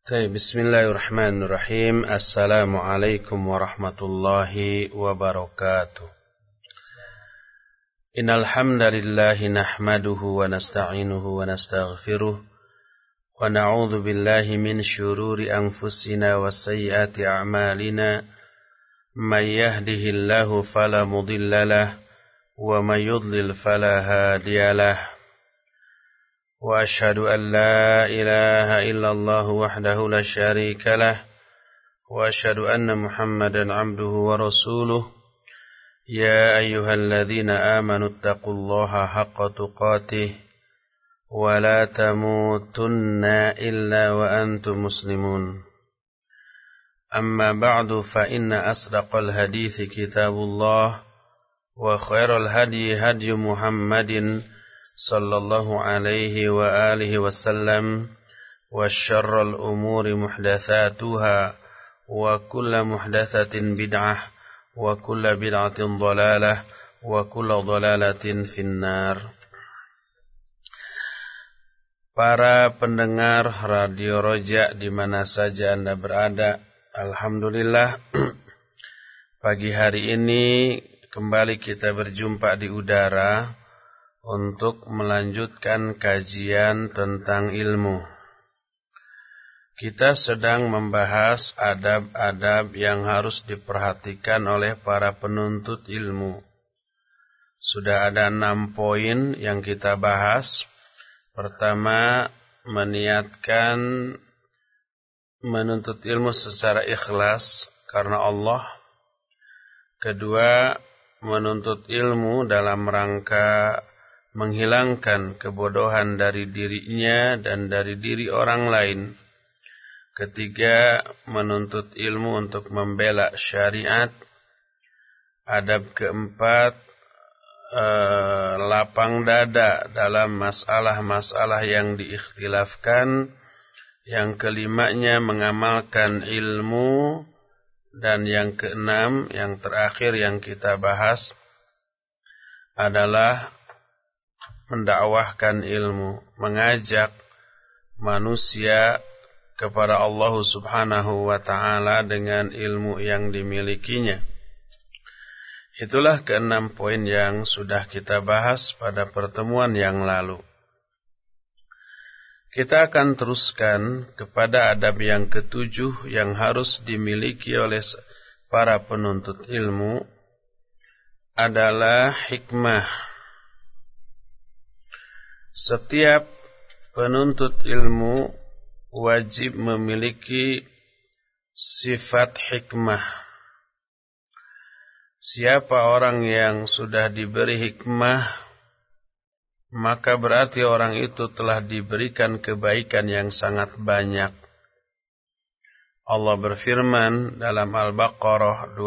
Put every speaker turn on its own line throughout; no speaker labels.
بسم الله الرحمن الرحيم. السلام عليكم ورحمة الله وبركاته. إن الحمد لله نحمده ونستعينه ونستغفره ونعوذ بالله من شرور أنفسنا وسيئات أعمالنا من يهده الله فلا مضل له ومن يضلل فلا هادي له وأشهد أن لا إله إلا الله وحده لا شريك له وأشهد أن محمدا عبده ورسوله يا أيها الذين آمنوا اتقوا الله حق تقاته ولا تموتن إلا وأنتم مسلمون أما بعد فإن أصدق الحديث كتاب الله وخير الهدي هدي محمد صلى الله عليه وآله وسلم وشر الأمور محدثاتها وكل محدثة بدعة وكل بدعة ضلالة وكل ضلالة في النار. Para pendengar Radio Roja di mana saja Anda berada, alhamdulillah pagi hari ini kembali kita berjumpa di udara untuk melanjutkan kajian tentang ilmu. Kita sedang membahas adab-adab yang harus diperhatikan oleh para penuntut ilmu. Sudah ada 6 poin yang kita bahas. Pertama, meniatkan menuntut ilmu secara ikhlas karena Allah. Kedua, menuntut ilmu dalam rangka menghilangkan kebodohan dari dirinya dan dari diri orang lain. Ketiga, menuntut ilmu untuk membela syariat. Adab keempat, lapang dada dalam masalah-masalah yang diikhtilafkan. Yang kelimanya, mengamalkan ilmu. Dan yang keenam, yang terakhir yang kita bahas adalah mendakwahkan ilmu, mengajak manusia kepada Allah Subhanahu wa ta'ala dengan ilmu yang dimilikinya. Itulah ke-6 poin yang sudah kita bahas pada pertemuan yang lalu. Kita akan teruskan kepada adab yang ke-7 yang harus dimiliki oleh para penuntut ilmu adalah hikmah. Setiap penuntut ilmu wajib memiliki sifat hikmah. Siapa orang yang sudah diberi hikmah, maka berarti orang itu telah diberikan kebaikan yang sangat banyak. Allah berfirman dalam Al-Baqarah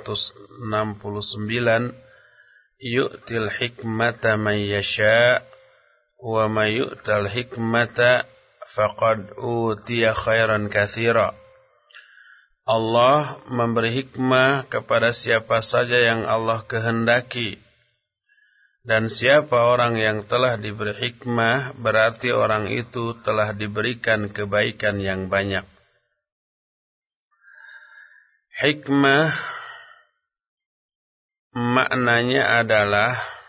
269, "Yu'til hikmata man yasha' wa may yu'tal hikmata faqad utiya khairan katsira." Allah memberi hikmah kepada siapa saja yang Allah kehendaki. Dan siapa orang yang telah diberi hikmah, berarti orang itu telah diberikan kebaikan yang banyak. Hikmah maknanya adalah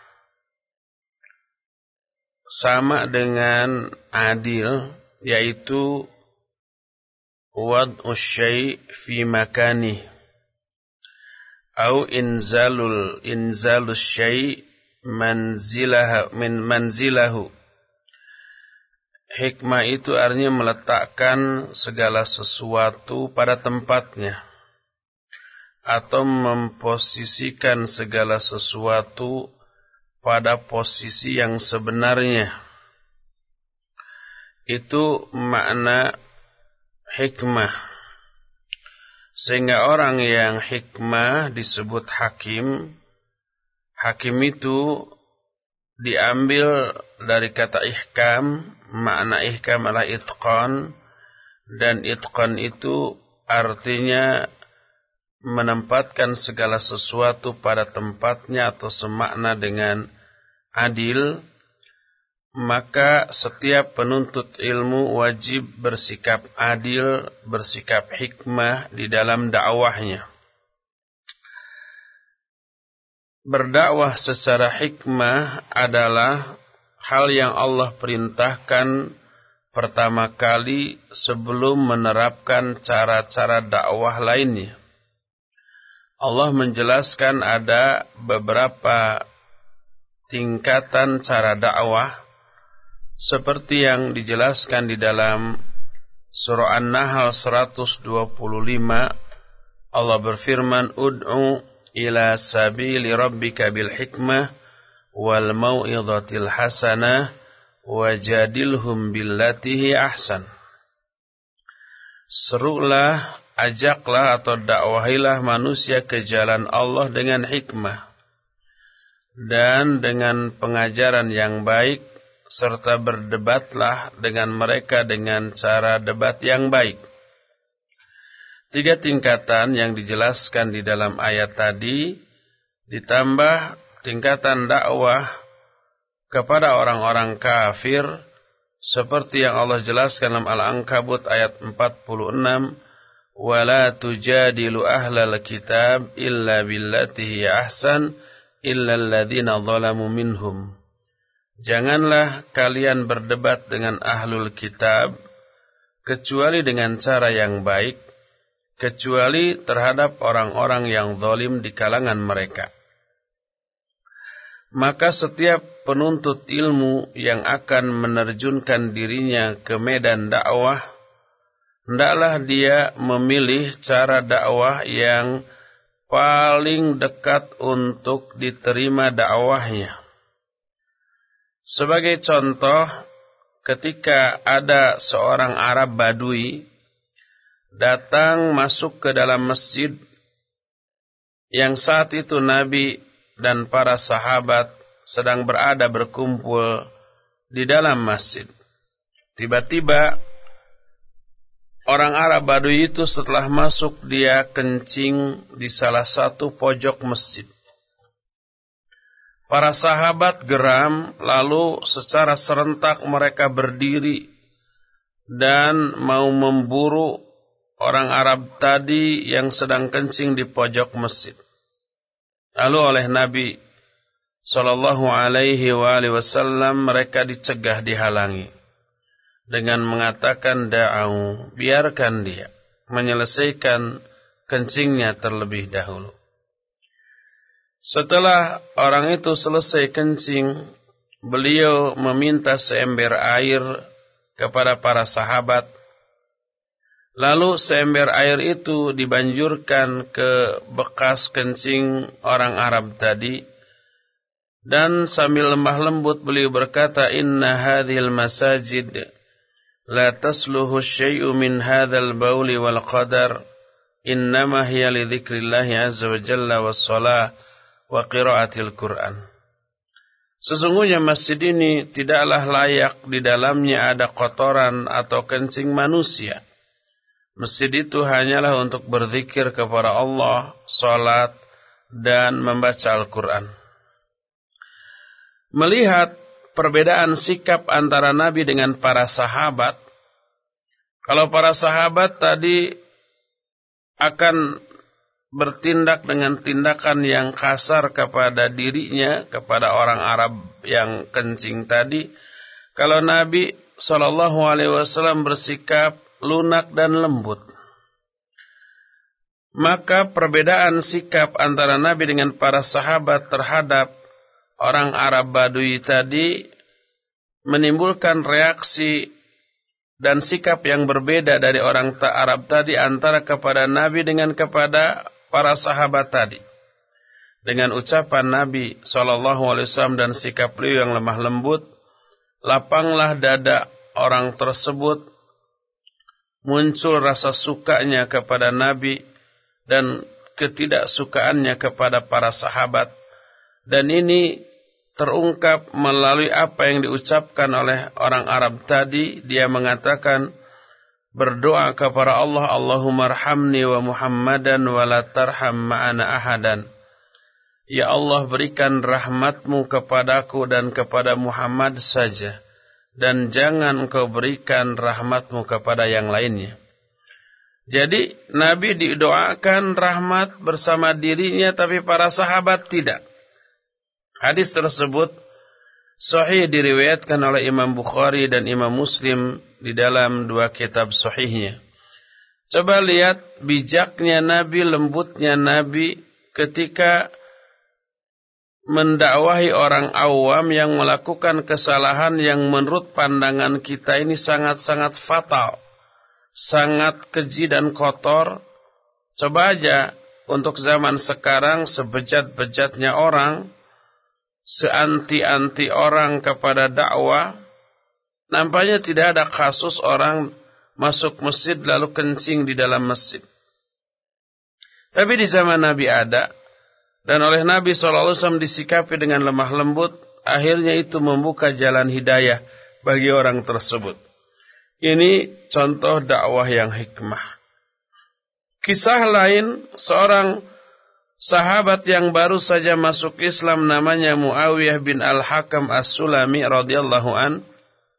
sama dengan adil, yaitu wad'u syai' fi makani au inzalu syai' manzilahu. Hikmah itu artinya meletakkan segala sesuatu pada tempatnya atau memposisikan segala sesuatu pada posisi yang sebenarnya. Itu makna hikmah. Sehingga orang yang hikmah disebut hakim. Hakim itu diambil dari kata ihkam. Makna ihkam adalah itqan. Dan itqan itu artinya menempatkan segala sesuatu pada tempatnya atau semakna dengan adil. maka setiap penuntut ilmu wajib bersikap adil, bersikap hikmah di dalam dakwahnya. Berdakwah secara hikmah adalah hal yang Allah perintahkan pertama kali sebelum menerapkan cara-cara dakwah lainnya. Allah menjelaskan ada beberapa tingkatan cara dakwah seperti yang dijelaskan di dalam surah An-Nahl 125. Allah berfirman, ud'u ila sabili rabbika bil hikmah wal mau'izatil hasanah wajadilhum billati hi ahsan. Serulah, ajaklah atau dakwahilah manusia ke jalan Allah dengan hikmah dan dengan pengajaran yang baik, serta berdebatlah dengan mereka dengan cara debat yang baik. 3 tingkatan yang dijelaskan di dalam ayat tadi, ditambah tingkatan dakwah kepada orang-orang kafir, seperti yang Allah jelaskan dalam Al-Ankabut ayat 46, وَلَا تُجَادِلُ أَهْلَ الْكِتَابِ إِلَّا بِالَّتِي هِيَ أَحْسَنُ إِلَّا الَّذِينَ ظَلَمُوا مِنْهُمْ. Janganlah kalian berdebat dengan ahlul kitab kecuali dengan cara yang baik, kecuali terhadap orang-orang yang zalim di kalangan mereka. Maka setiap penuntut ilmu yang akan menerjunkan dirinya ke medan dakwah, hendaklah dia memilih cara dakwah yang paling dekat untuk diterima dakwahnya. Sebagai contoh, ketika ada seorang Arab Badui datang masuk ke dalam masjid yang saat itu Nabi dan para sahabat sedang berada berkumpul di dalam masjid. Tiba-tiba orang Arab Badui itu setelah masuk, dia kencing di salah satu pojok masjid. Para sahabat geram, lalu secara serentak mereka berdiri dan mau memburu orang Arab tadi yang sedang kencing di pojok masjid. Lalu oleh Nabi sallallahu alaihi wasallam mereka dicegah, dihalangi dengan mengatakan da'au, biarkan dia menyelesaikan kencingnya terlebih dahulu. Setelah orang itu selesai kencing, beliau meminta seember air kepada para sahabat. Lalu seember air itu dibanjurkan ke bekas kencing orang Arab tadi, dan sambil lemah lembut beliau berkata, inna hadhil masajid la tasluhu syai'u min hadzal bauli wal qadar, innama hiya li dzikrillahi azza wa jalla was shalah wa qiraatil Qur'an. Sesungguhnya masjid ini tidaklah layak di dalamnya ada kotoran atau kencing manusia. Masjid itu hanyalah untuk berzikir kepada Allah, salat, dan membaca Al-Quran. Melihat perbedaan sikap antara Nabi dengan para sahabat, kalau para sahabat tadi akan bertindak dengan tindakan yang kasar kepada dirinya, kepada orang Arab yang kencing tadi, kalau Nabi SAW bersikap lunak dan lembut. Maka perbedaan sikap antara Nabi dengan para sahabat terhadap orang Arab Badui tadi menimbulkan reaksi dan sikap yang berbeda dari orang Arab tadi antara kepada Nabi dengan kepada para sahabat tadi. Dengan ucapan Nabi SAW dan sikap beliau yang lemah lembut, lapanglah dada orang tersebut, muncul rasa sukanya kepada Nabi dan ketidaksukaannya kepada para sahabat. Dan ini terungkap melalui apa yang diucapkan oleh orang Arab tadi. Dia mengatakan, berdoa kepada Allah, Allahumma arhamni wa Muhammadan wa la tarham ma'ana ahadan. Ya Allah, berikan rahmatmu kepadaku dan kepada Muhammad saja, dan jangan engkau berikan rahmatmu kepada yang lainnya. Jadi Nabi didoakan rahmat bersama dirinya, tapi para sahabat tidak. Hadis tersebut sahih diriwayatkan oleh Imam Bukhari dan Imam Muslim di dalam dua kitab sahihnya. Coba lihat bijaknya Nabi, lembutnya Nabi ketika mendakwahi orang awam yang melakukan kesalahan yang menurut pandangan kita ini sangat-sangat fatal, sangat keji dan kotor. Coba aja untuk zaman sekarang, sebejat-bejatnya orang, seanti-anti orang kepada dakwah, nampaknya tidak ada kasus orang masuk masjid lalu kencing di dalam masjid. Tapi di zaman Nabi ada. Dan oleh Nabi SAW disikapi dengan lemah lembut, akhirnya itu membuka jalan hidayah bagi orang tersebut. Ini contoh dakwah yang hikmah. Kisah lain, seorang sahabat yang baru saja masuk Islam namanya Muawiyah bin Al-Hakam As-Sulami radhiyallahu an.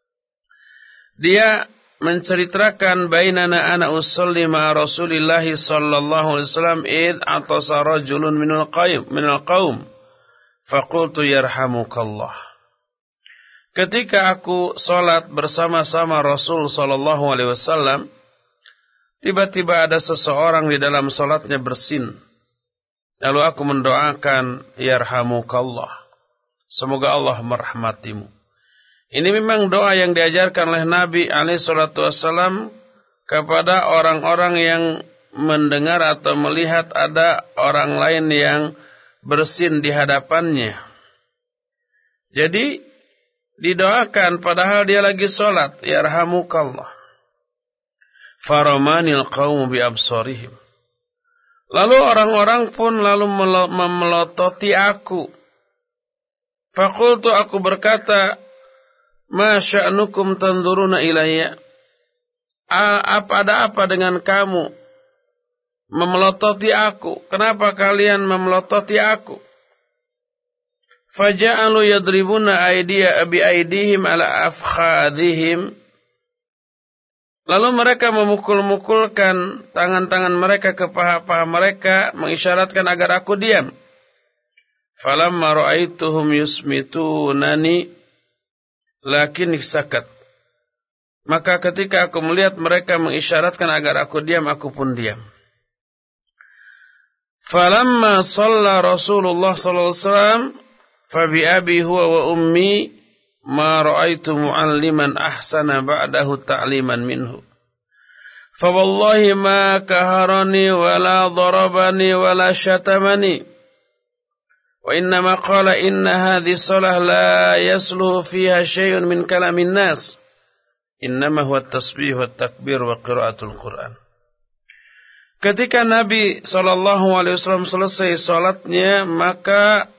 Dia menceritakan bainana ana usolli ma Rasulillah sallallahu alaihi wasallam id atasa rajulun minal qaum faqultu yarhamukallah. Ketika aku salat bersama-sama Rasul sallallahu alaihi wasallam, tiba-tiba ada seseorang di dalam salatnya bersin. Lalu aku mendoakan yarhamukallah, semoga Allah merahmatimu. Ini memang doa yang diajarkan oleh Nabi SAW kepada orang-orang yang mendengar atau melihat ada orang lain yang bersin di hadapannya. Jadi didoakan padahal dia lagi sholat, yarhamukallah. Faramanil qawmu bi absarihim. Lalu orang-orang pun lalu memelototi aku. Faqultu, aku berkata, ma sya'nukum tanzuruna ilayya? Ada apa dengan kamu memelototi aku? Kenapa kalian memelototi aku? Faja'alu yadribuna bi'aidihim ala afkhadihim. Lalu mereka memukul-mukulkan tangan-tangan mereka ke paha-paha mereka, mengisyaratkan agar aku diam. Falamma ra'aituhum yusmitunani lakin sakat. Maka ketika aku melihat mereka mengisyaratkan agar aku diam, aku pun diam. Falamma shalla Rasulullah sallallahu alaihi wasallam fa bi abi huwa wa ummi ma ra'aitu mu'alliman ahsana ba'dahu ta'liman minhu. Fa wallahi ma kaharani wa la darabani wa la syatamani. Wa innama qala inna hadhi salah la yasluhu fiha syai'un min kalamin nas. Innama huwa tasbih wa takbir wa qiraatul Qur'an. Ketika Nabi SAW selesai salatnya, maka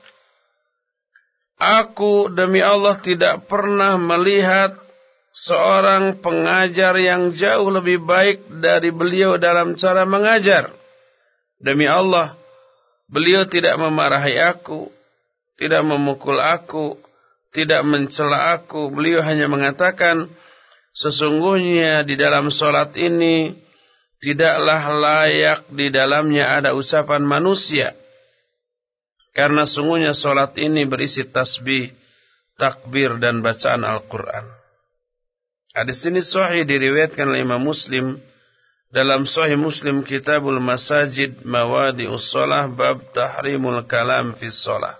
aku demi Allah tidak pernah melihat seorang pengajar yang jauh lebih baik dari beliau dalam cara mengajar. Demi Allah, beliau tidak memarahi aku, tidak memukul aku, tidak mencela aku. Beliau hanya mengatakan, sesungguhnya di dalam salat ini tidaklah layak di dalamnya ada ucapan manusia. Karena sungguhnya salat ini berisi tasbih, takbir dan bacaan Al-Quran. Hadis ini sahih diriwayatkan oleh Imam Muslim dalam Sahih Muslim Kitabul Masajid Mawadi'us Shalah bab tahrimul kalam fis shalah.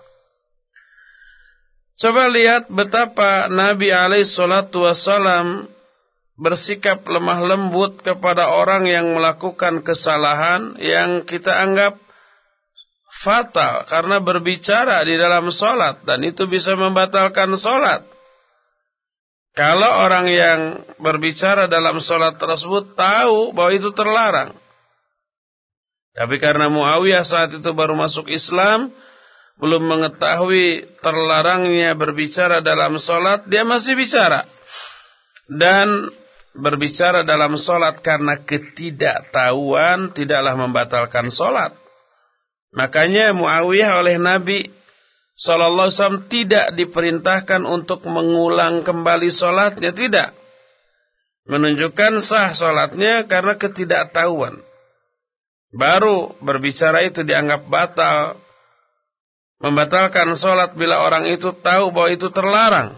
Coba lihat betapa Nabi SAW bersikap lemah lembut kepada orang yang melakukan kesalahan yang kita anggap fatal karena berbicara di dalam sholat, dan itu bisa membatalkan sholat. Kalau orang yang berbicara dalam sholat tersebut tahu bahwa itu terlarang, tapi karena Muawiyah saat itu baru masuk Islam, belum mengetahui terlarangnya berbicara dalam sholat, dia masih bicara. Dan berbicara dalam sholat karena ketidaktahuan tidaklah membatalkan sholat. Makanya Muawiyah oleh Nabi sallallahu alaihi wasallam tidak diperintahkan untuk mengulang kembali salatnya, tidak. Menunjukkan sah salatnya karena ketidaktahuan. Baru berbicara itu dianggap batal, membatalkan salat bila orang itu tahu bahwa itu terlarang.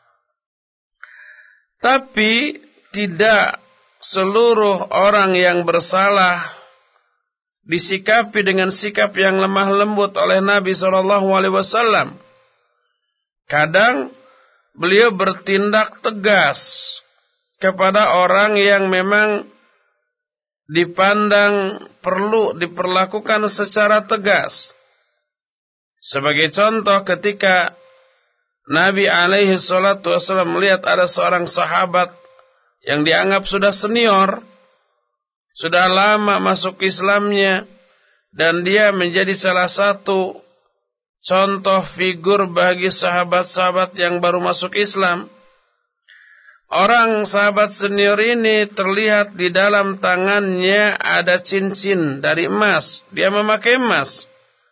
Tapi tidak seluruh orang yang bersalah disikapi dengan sikap yang lemah lembut oleh Nabi SAW. Kadang beliau bertindak tegas kepada orang yang memang dipandang perlu diperlakukan secara tegas. Sebagai contoh, ketika Nabi SAW melihat ada seorang sahabat yang dianggap sudah senior, sudah lama masuk Islamnya, dan dia menjadi salah satu contoh figur bagi sahabat-sahabat yang baru masuk Islam. Orang sahabat senior ini terlihat di dalam tangannya ada cincin dari emas. Dia memakai emas.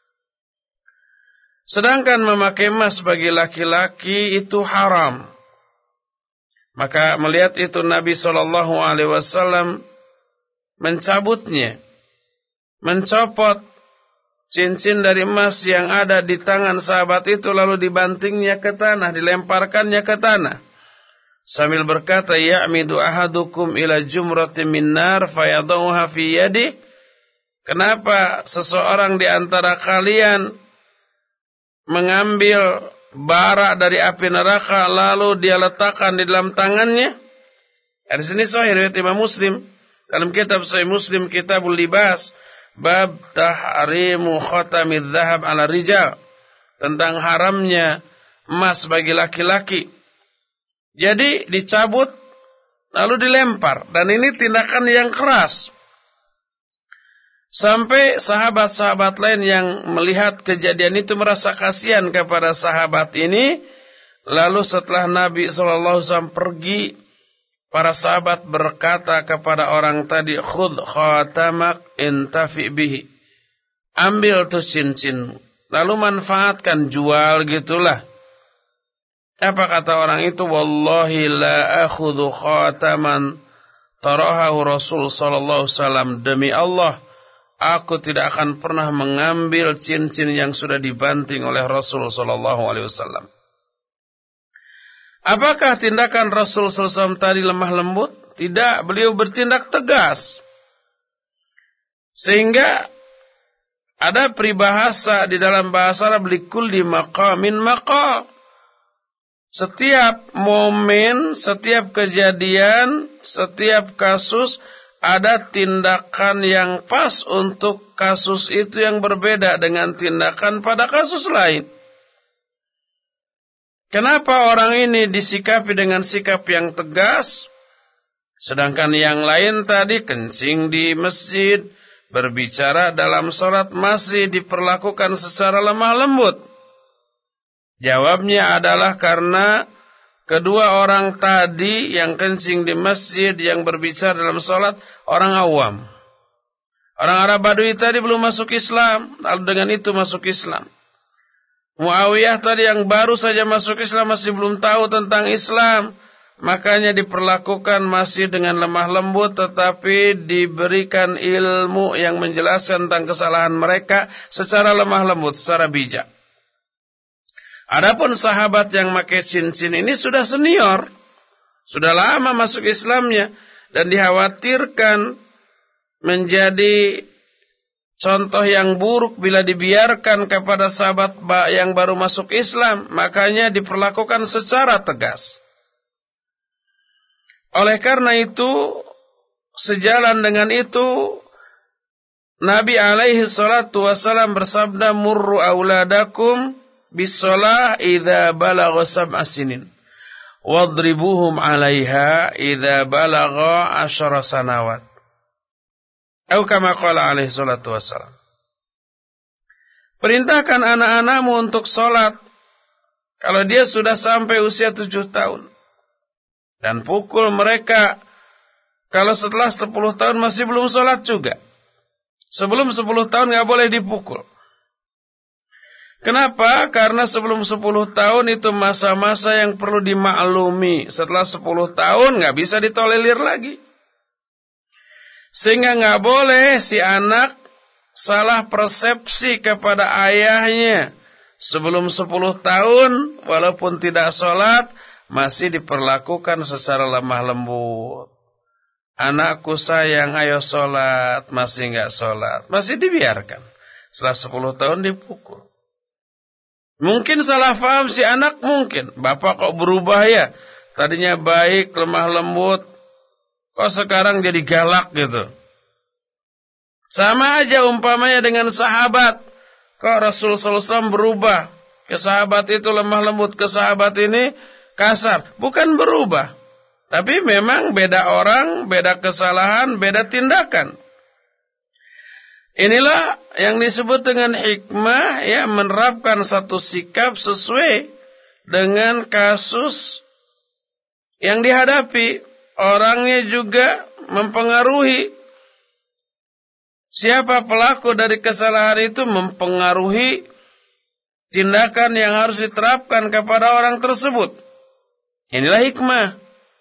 Sedangkan memakai emas bagi laki-laki itu haram. Maka melihat itu Nabi SAW mencabutnya, mencopot cincin dari emas yang ada di tangan sahabat itu, lalu dibantingnya ke tanah, dilemparkannya ke tanah. Sambil berkata, ya'midu ahadukum ila jumratin min nar fayadauha fi yadi. Kenapa seseorang di antara kalian mengambil bara dari api neraka lalu dia letakkan di dalam tangannya? Di sini sahih riwayat Imam Muslim. Dalam kitab Sahih Muslim, Kitabul Libas, bab tahrimu khatamidz dzahab ala rijal, tentang haramnya emas bagi laki-laki. Jadi dicabut lalu dilempar, dan ini tindakan yang keras. Sampai sahabat-sahabat lain yang melihat kejadian itu merasa kasihan kepada sahabat ini. Lalu setelah Nabi SAW pergi, para sahabat berkata kepada orang tadi, khudh khatamak intafi bihi. Ambil tuh cincin, lalu manfaatkan, jual gitulah. Apa kata orang itu? Wallahi la akhudhu khataman tarahahu Rasul sallallahu alaihi wasallam. Demi Allah, aku tidak akan pernah mengambil cincin yang sudah dibanting oleh Rasul sallallahu alaihi wasallam. Apakah tindakan Rasul sallallahu alaihi wasallam tadi lemah lembut? Tidak, beliau bertindak tegas. Sehingga ada peribahasa di dalam bahasa Arab, likulli maqamin maqal. Setiap momen, setiap kejadian, setiap kasus ada tindakan yang pas untuk kasus itu yang berbeda dengan tindakan pada kasus lain. Kenapa orang ini disikapi dengan sikap yang tegas, sedangkan yang lain tadi kencing di masjid, berbicara dalam sholat masih diperlakukan secara lemah lembut? Jawabnya adalah karena kedua orang tadi yang kencing di masjid, yang berbicara dalam sholat, orang awam. Orang Arab Badui tadi belum masuk Islam, lalu dengan itu masuk Islam. Muawiyah tadi yang baru saja masuk Islam, masih belum tahu tentang Islam, makanya diperlakukan masih dengan lemah lembut, tetapi diberikan ilmu yang menjelaskan tentang kesalahan mereka secara lemah lembut, secara bijak. Adapun sahabat yang pakai cincin ini sudah senior, sudah lama masuk Islamnya, dan dikhawatirkan menjadi contoh yang buruk bila dibiarkan kepada sahabat yang baru masuk Islam, makanya diperlakukan secara tegas. Oleh karena itu, sejalan dengan itu, Nabi alaihi salatu wasallam bersabda, murru auladakum bisolah idza balagha sab'a sinin wadribuhum 'alaiha idza balagha 10 sanawat. Atau kama qala alaihi salatu wassalam. Perintahkan anak-anakmu untuk salat kalau dia sudah sampai usia 7 tahun, dan pukul mereka kalau setelah 10 tahun masih belum salat juga. Sebelum 10 tahun enggak boleh dipukul. Kenapa? Karena sebelum 10 tahun itu masa-masa yang perlu dimaklumi. Setelah 10 tahun nggak bisa ditolerir lagi. Sehingga nggak boleh si anak salah persepsi kepada ayahnya. Sebelum 10 tahun, walaupun tidak sholat, masih diperlakukan secara lemah lembut. Anakku sayang, ayo sholat, masih nggak sholat. Masih dibiarkan. Setelah 10 tahun dipukul. Mungkin salah paham si anak, mungkin. Bapak kok berubah ya? Tadinya baik, lemah lembut. Kok sekarang jadi galak gitu? Sama aja umpamanya dengan sahabat. Kok Rasul SAW berubah? Ke sahabat itu lemah lembut, ke sahabat ini kasar. Bukan berubah. Tapi memang beda orang, beda kesalahan, beda tindakan. Inilah yang disebut dengan hikmah, ya, menerapkan satu sikap sesuai dengan kasus yang dihadapi. Orangnya juga mempengaruhi. Siapa pelaku dari kesalahan itu mempengaruhi tindakan yang harus diterapkan kepada orang tersebut. Inilah hikmah.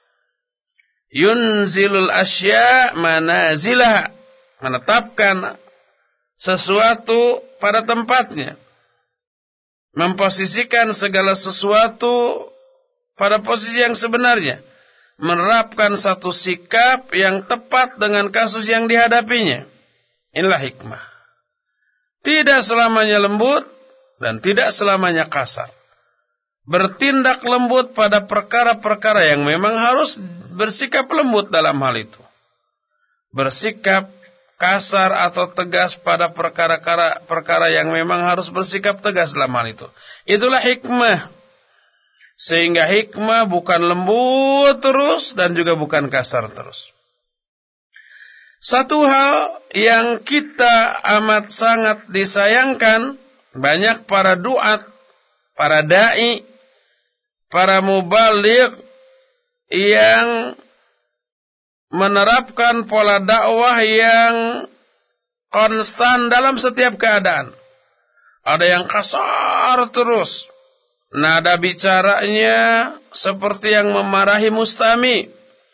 Yunzilul asya manazilah, menetapkan sesuatu pada tempatnya. Memposisikan segala sesuatu pada posisi yang sebenarnya. Menerapkan satu sikap yang tepat dengan kasus yang dihadapinya. Inilah hikmah. Tidak selamanya lembut dan tidak selamanya kasar. Bertindak lembut pada perkara-perkara yang memang harus bersikap lembut dalam hal itu. Bersikap kasar atau tegas pada perkara yang memang harus bersikap tegas dalam hal itu. Itulah hikmah. Sehingga hikmah bukan lembut terus dan juga bukan kasar terus. Satu hal yang kita amat sangat disayangkan, banyak para duat, para da'i, para mubaligh yang menerapkan pola dakwah yang konstan dalam setiap keadaan. Ada yang kasar terus. Nada bicaranya seperti yang memarahi mustami.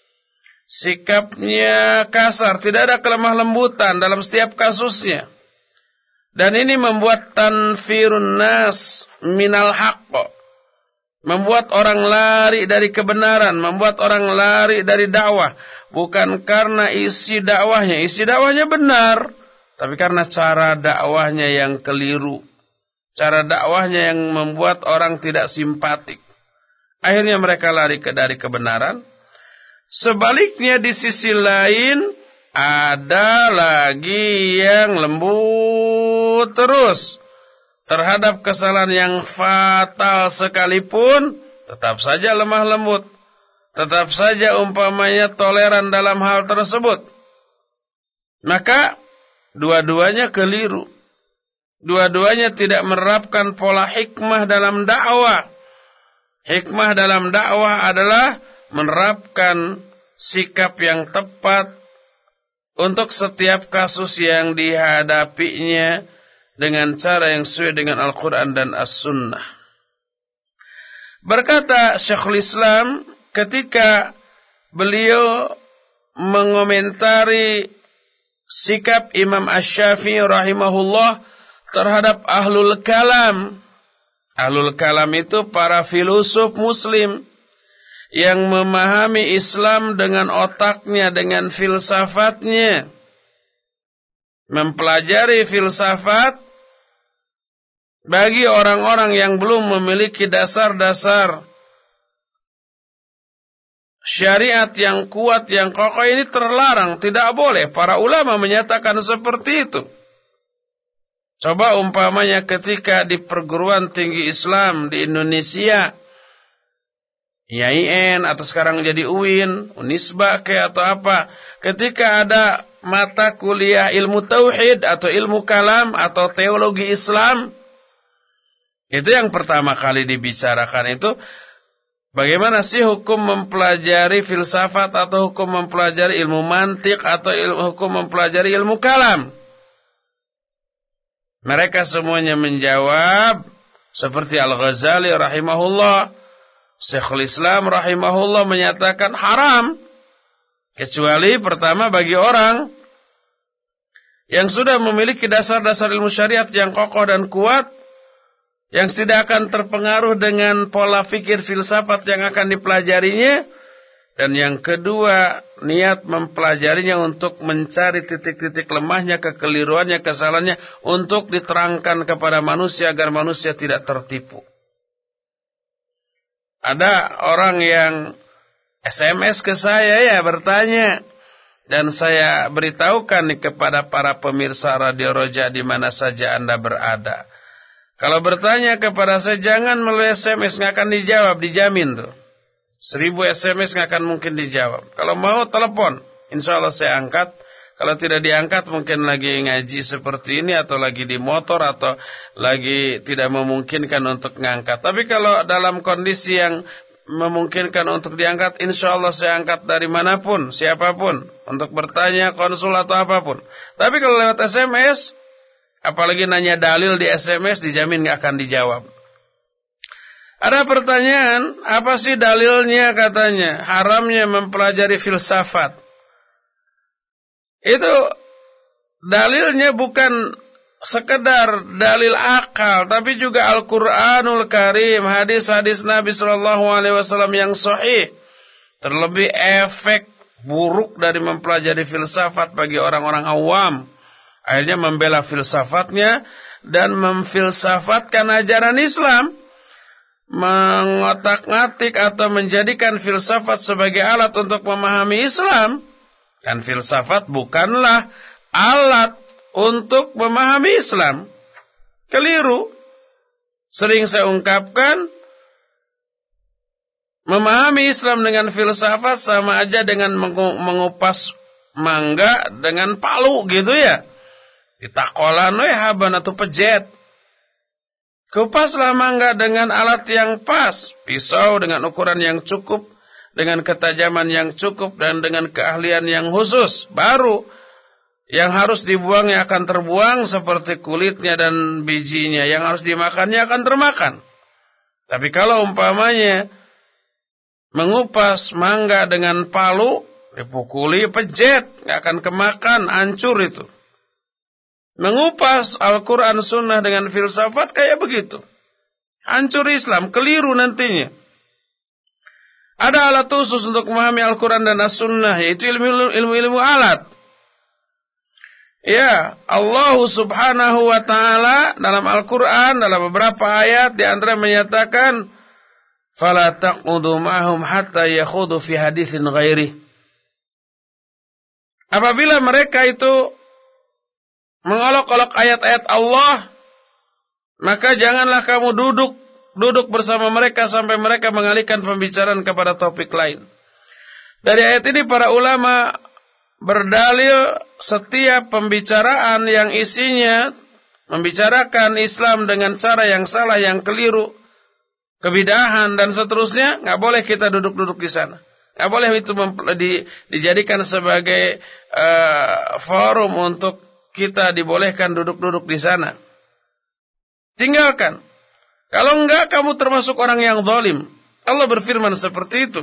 Sikapnya kasar, tidak ada kelemah lembutan dalam setiap kasusnya. Dan ini membuat tanfirun nas minal haqq. Membuat orang lari dari kebenaran, membuat orang lari dari dakwah. Bukan karena isi dakwahnya benar, tapi karena cara dakwahnya yang keliru. Cara dakwahnya yang membuat orang tidak simpatik. Akhirnya mereka lari dari kebenaran. Sebaliknya di sisi lain, ada lagi yang lembut terus. Terhadap kesalahan yang fatal sekalipun, tetap saja lemah lembut. Tetap saja umpamanya toleran dalam hal tersebut. Maka dua-duanya keliru. Dua-duanya tidak menerapkan pola hikmah dalam dakwah. Hikmah dalam dakwah adalah menerapkan sikap yang tepat untuk setiap kasus yang dihadapinya dengan cara yang sesuai dengan Al-Quran dan As-Sunnah. Berkata Syekhul Islam ketika beliau mengomentari sikap Imam Asy-Syafi'i rahimahullah terhadap ahlul kalam. Ahlul kalam itu para filosof muslim yang memahami Islam dengan otaknya, dengan filsafatnya. Mempelajari filsafat bagi orang-orang yang belum memiliki dasar-dasar syariat yang kuat, yang kokoh, ini terlarang, tidak boleh. Para ulama menyatakan seperti itu. Coba umpamanya ketika di perguruan tinggi Islam di Indonesia, IAIN atau sekarang jadi UIN, Unisba atau apa, ketika ada mata kuliah ilmu tauhid atau ilmu kalam atau teologi Islam, itu yang pertama kali dibicarakan itu bagaimana sih hukum mempelajari filsafat atau hukum mempelajari ilmu mantik atau hukum mempelajari ilmu kalam. Mereka semuanya menjawab Seperti Al-Ghazali rahimahullah, Syekhul Islam rahimahullah menyatakan haram. Kecuali pertama bagi orang yang sudah memiliki dasar-dasar ilmu syariat yang kokoh dan kuat, yang tidak akan terpengaruh dengan pola fikir filsafat yang akan dipelajarinya. Dan yang kedua, niat mempelajarinya untuk mencari titik-titik lemahnya, kekeliruannya, kesalahannya, untuk diterangkan kepada manusia agar manusia tidak tertipu. Ada orang yang SMS ke saya bertanya, dan saya beritahukan kepada para pemirsa Radio Roja di mana saja Anda berada. Kalau bertanya kepada saya, jangan melalui SMS, nggak akan dijawab, dijamin tuh. 1000 SMS nggak akan mungkin dijawab. Kalau mau telepon, insya Allah saya angkat. Kalau tidak diangkat, mungkin lagi ngaji seperti ini, atau lagi di motor, atau lagi tidak memungkinkan untuk ngangkat. Tapi kalau dalam kondisi yang memungkinkan untuk diangkat, insya Allah saya angkat dari manapun, siapapun, untuk bertanya, konsul atau apapun. Tapi kalau lewat SMS, apalagi nanya dalil di SMS, dijamin nggak akan dijawab. Ada pertanyaan, apa sih dalilnya katanya? Haramnya mempelajari filsafat. Itu dalilnya bukan sekedar dalil akal, tapi juga Al-Quranul Karim, hadis-hadis Nabi SAW yang sahih. Terlebih efek buruk dari mempelajari filsafat bagi orang-orang awam. Akhirnya membela filsafatnya dan memfilsafatkan ajaran Islam. Mengotak-ngatik atau menjadikan filsafat sebagai alat untuk memahami Islam. Dan filsafat bukanlah alat untuk memahami Islam. Keliru. Sering saya ungkapkan, memahami Islam dengan filsafat sama aja dengan mengupas mangga dengan palu gitu ya. Ditakolan haban atau pejet. Kupaslah mangga dengan alat yang pas, pisau dengan ukuran yang cukup, dengan ketajaman yang cukup, dan dengan keahlian yang khusus. Baru yang harus dibuangnya akan terbuang seperti kulitnya dan bijinya. Yang harus dimakannya akan termakan. Tapi kalau umpamanya mengupas mangga dengan palu, dipukuli, pejet, nggak akan kemakan, hancur itu. Mengupas Al-Quran Sunnah dengan filsafat kayak begitu. Hancur Islam, keliru nantinya. Ada alat khusus untuk memahami Al-Quran dan As-Sunnah, yaitu ilmu-ilmu alat. Ya, Allah Subhanahu wa ta'ala dalam Al-Quran, dalam beberapa ayat, di antara menyatakan, فَلَا تَقْعُدُوا مَعَهُمْ حَتَّى يَخُوضُوا فِي حَدِيثٍ غَيْرِهِ. Apabila mereka itu mengolok-olok ayat-ayat Allah, maka janganlah kamu duduk bersama mereka sampai mereka mengalihkan pembicaraan kepada topik lain. Dari ayat ini para ulama berdalil setiap pembicaraan yang isinya membicarakan Islam dengan cara yang salah, yang keliru, kebidahan dan seterusnya, nggak boleh kita duduk-duduk di sana. Nggak boleh itu dijadikan sebagai forum untuk kita dibolehkan duduk-duduk di sana. Tinggalkan. Kalau enggak, kamu termasuk orang yang zalim. Allah berfirman seperti itu.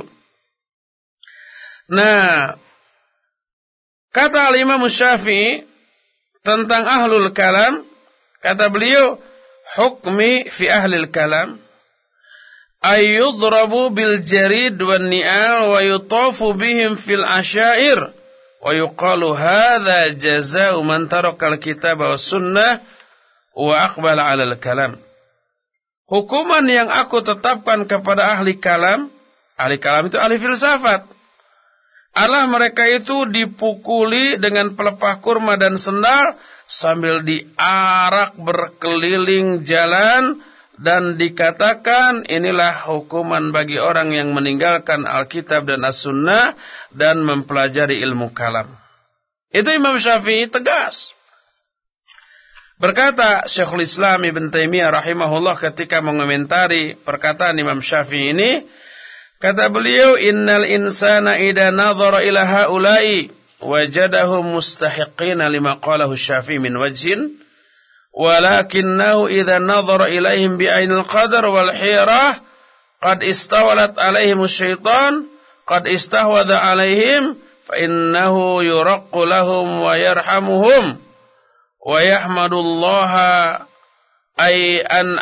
Nah, kata Al-Imam Syafi'i tentang ahlul kalam, kata beliau, hukmi fi ahlil kalam ayyudrabu bil jarid wan ni'al wa yutafu bihim fil asyair. Wa yuqalu hadza jazaa'u man tarakal kitaba was sunnah wa aqbala 'alal kalam. Hukuman yang aku tetapkan kepada ahli kalam itu ahli filsafat, adalah mereka itu dipukuli dengan pelepah kurma dan sendal sambil diarak berkeliling jalan, dan dikatakan inilah hukuman bagi orang yang meninggalkan Alkitab dan As-Sunnah dan mempelajari ilmu kalam. Itu Imam Syafi'i tegas. Berkata Syekhul Islam Ibn Taimiyah rahimahullah ketika mengomentari perkataan Imam Syafi'i ini, kata beliau, innal insana idza nadhara ila haula'i wajadahum mustahiqina lima qalahu Syafi'i min wajhin Walakinnahu idza nadhara ilaihim bi'ainil qadar wal hirah qad istawalat alaihim syaitan qad istahwadha alaihim fa innahu yuraqqu lahum wa yarhamuhum wa yahmadullaha ay an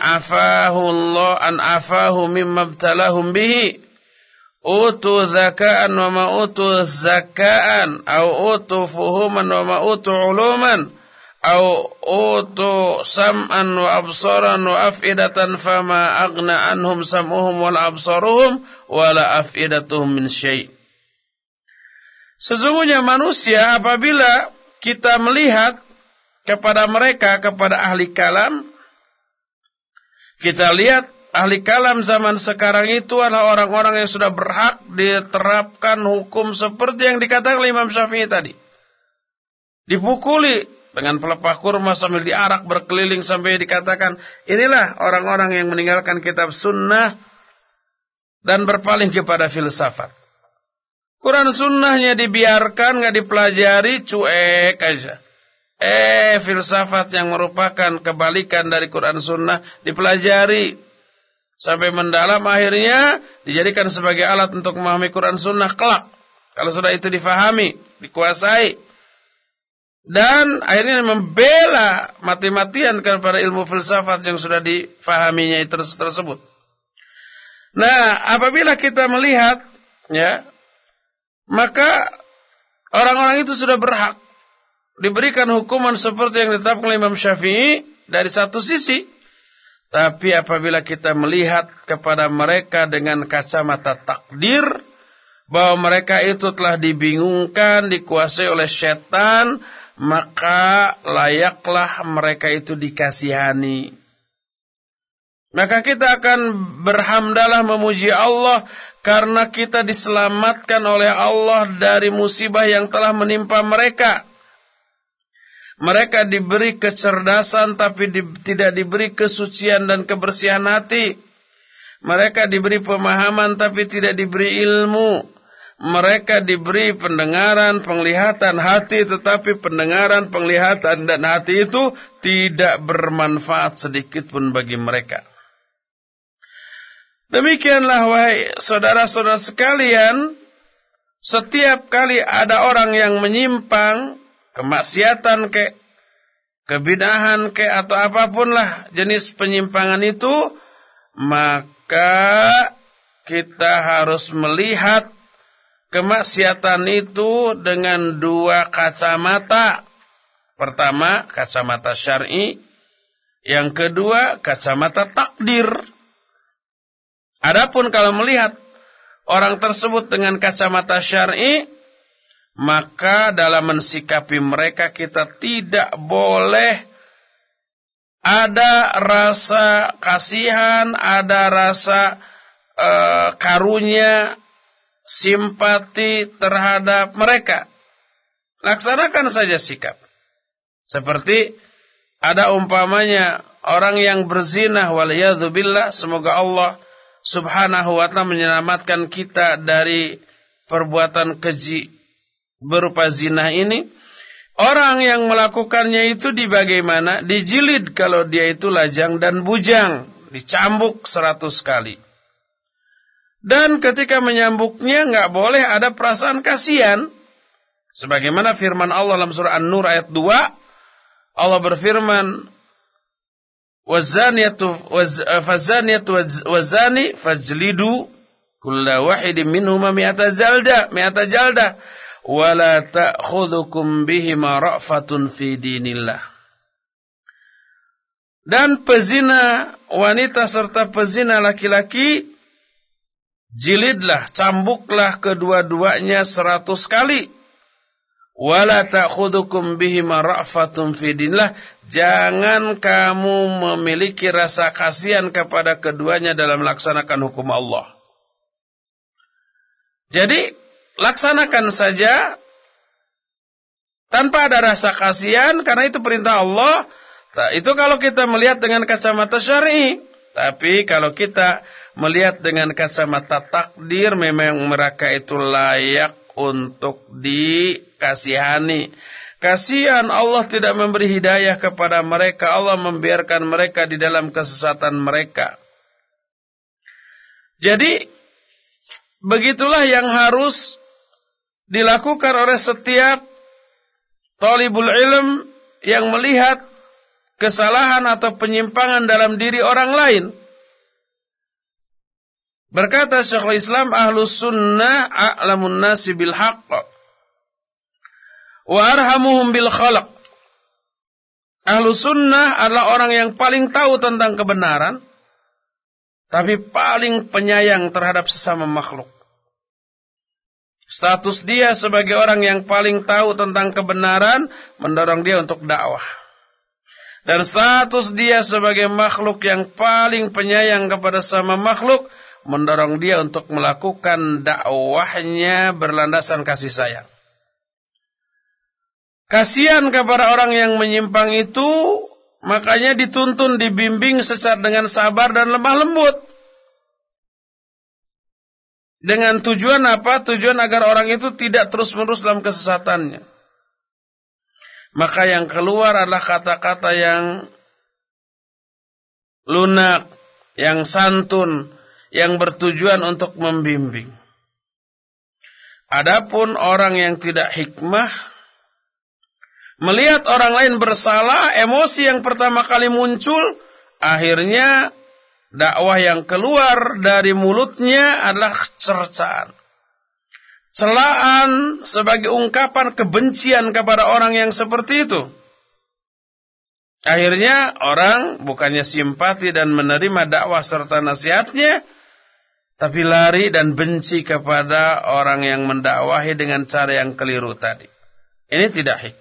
afahu mimma ibtalahum bihi utu zaka'an wa ma utu zaka'an au utu fuhuman wa ma utu uluman au utu sam'an wa absaran wa af'idatan fama aghna anhum sam'uhum wal absaruhum wala af'idatuhum min syai'. Sesungguhnya manusia apabila kita melihat kepada mereka, kepada ahli kalam, kita lihat ahli kalam zaman sekarang itu adalah orang-orang yang sudah berhak diterapkan hukum seperti yang dikatakan oleh Imam Syafi'i tadi. Dipukuli dengan pelepah kurma sambil diarak berkeliling sampai dikatakan, inilah orang-orang yang meninggalkan kitab sunnah dan berpaling kepada filsafat. Quran sunnahnya dibiarkan, gak dipelajari, cuek aja. Filsafat yang merupakan kebalikan dari Quran sunnah dipelajari sampai mendalam, akhirnya dijadikan sebagai alat untuk memahami Quran sunnah kelak. Kalau sudah itu difahami, dikuasai, dan akhirnya membela mati-matian kepada ilmu filsafat yang sudah difahaminya tersebut. Nah, apabila kita melihat, ya, maka orang-orang itu sudah berhak diberikan hukuman seperti yang ditetapkan oleh Imam Syafi'i dari satu sisi. Tapi apabila kita melihat kepada mereka dengan kacamata takdir, bahwa mereka itu telah dibingungkan, dikuasai oleh setan, maka layaklah mereka itu dikasihani. Maka kita akan berhamdalah memuji Allah karena kita diselamatkan oleh Allah dari musibah yang telah menimpa mereka. Mereka diberi kecerdasan tapi tidak diberi kesucian dan kebersihan hati. Mereka diberi pemahaman tapi tidak diberi ilmu. Mereka diberi pendengaran, penglihatan hati, tetapi pendengaran, penglihatan dan hati itu tidak bermanfaat sedikit pun bagi mereka. Demikianlah wahai saudara-saudara sekalian, setiap kali ada orang yang menyimpang, kemaksiatan kebid'ahan atau apapun lah jenis penyimpangan itu, maka kita harus melihat kemaksiatan itu dengan dua kacamata. Pertama, kacamata syar'i. Yang kedua, kacamata takdir. Adapun kalau melihat orang tersebut dengan kacamata syar'i, maka dalam mensikapi mereka kita tidak boleh ada rasa kasihan, ada rasa karunia, simpati terhadap mereka. Laksanakan saja sikap. Seperti ada umpamanya orang yang berzina, waliyadzubillah, semoga Allah Subhanahu wa ta'ala menyelamatkan kita dari perbuatan keji berupa zina ini. Orang yang melakukannya itu bagaimana? Dijilid kalau dia itu lajang dan bujang, dicambuk 100 kali. Dan ketika menyambuknya nggak boleh ada perasaan kasihan. Sebagaimana firman Allah dalam surah An-Nur ayat 2, Allah berfirman, wazaniyatu wazani fajlidu kulla wahidin minhuma mi'ata jaldah wala ta'khudhukum bihima ra'fatun fi dinillah. Dan pezina wanita serta pezina laki-laki, jilidlah, cambuklah kedua-duanya 100 kali. Wala ta'khudhukum bihima ra'fatun fi dinillah. Jangan kamu memiliki rasa kasihan kepada keduanya dalam melaksanakan hukum Allah. Jadi laksanakan saja tanpa ada rasa kasihan, karena itu perintah Allah. Nah, itu kalau kita melihat dengan kacamata syar'i. Tapi kalau kita melihat dengan kacamata takdir, memang mereka itu layak untuk dikasihani. Kasihan Allah tidak memberi hidayah kepada mereka. Allah membiarkan mereka di dalam kesesatan mereka. Jadi, begitulah yang harus dilakukan oleh setiap talibul ilm yang melihat kesalahan atau penyimpangan dalam diri orang lain. Berkata Syekhul Islam, Ahlus Sunnah a'lamun nasi bil haqq wa arhamuhum bil khalaq. Ahlus Sunnah adalah orang yang paling tahu tentang kebenaran, tapi paling penyayang terhadap sesama makhluk. Status dia sebagai orang yang paling tahu tentang kebenaran mendorong dia untuk dakwah. Dan status dia sebagai makhluk yang paling penyayang kepada sesama makhluk mendorong dia untuk melakukan dakwahnya berlandasan kasih sayang. Kasihan kepada orang yang menyimpang itu, makanya dituntun, dibimbing secara dengan sabar dan lemah lembut. Dengan tujuan apa? Tujuan agar orang itu tidak terus-menerus dalam kesesatannya. Maka yang keluar adalah kata-kata yang lunak, yang santun, yang bertujuan untuk membimbing. Adapun orang yang tidak hikmah, melihat orang lain bersalah, emosi yang pertama kali muncul, akhirnya dakwah yang keluar dari mulutnya adalah cercaan, celaan sebagai ungkapan kebencian kepada orang yang seperti itu. Akhirnya orang bukannya simpati dan menerima dakwah serta nasihatnya, tapi lari dan benci kepada orang yang mendakwahi dengan cara yang keliru tadi. Ini tidak hikmah.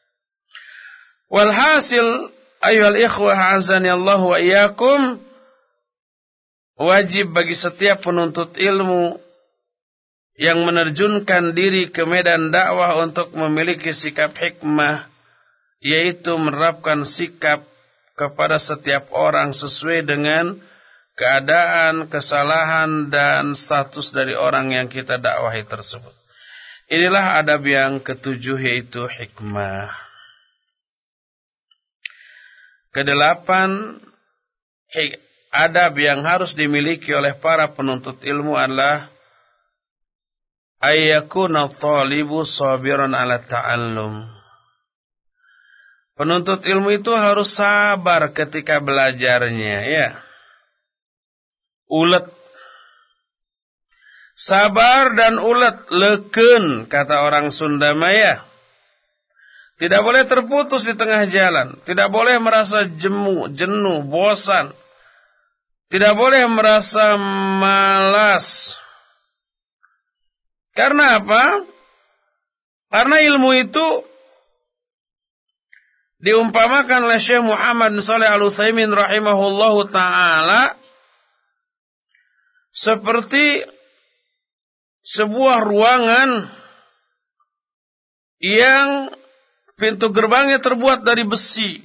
Walhasil, ayyuhal ikhwah azani Allah wa iyyakum, wajib bagi setiap penuntut ilmu yang menerjunkan diri ke medan dakwah untuk memiliki sikap hikmah, yaitu menerapkan sikap kepada setiap orang sesuai dengan keadaan, kesalahan, dan status dari orang yang kita dakwahi tersebut. Inilah adab yang ketujuh, yaitu hikmah. Kedelapan, adab yang harus dimiliki oleh para penuntut ilmu adalah ayyakuna thalibu sabiran ala ta'allum. Penuntut ilmu itu harus sabar ketika belajarnya, ya. Ulet. Sabar dan ulet, leken, kata orang Sunda Maya. Tidak boleh terputus di tengah jalan. Tidak boleh merasa jenuh, bosan. Tidak boleh merasa malas. Karena apa? Karena ilmu itu diumpamakan oleh Syekh Muhammad bin Shalih Al-Utsaimin rahimahullahu ta'ala seperti sebuah ruangan yang pintu gerbangnya terbuat dari besi.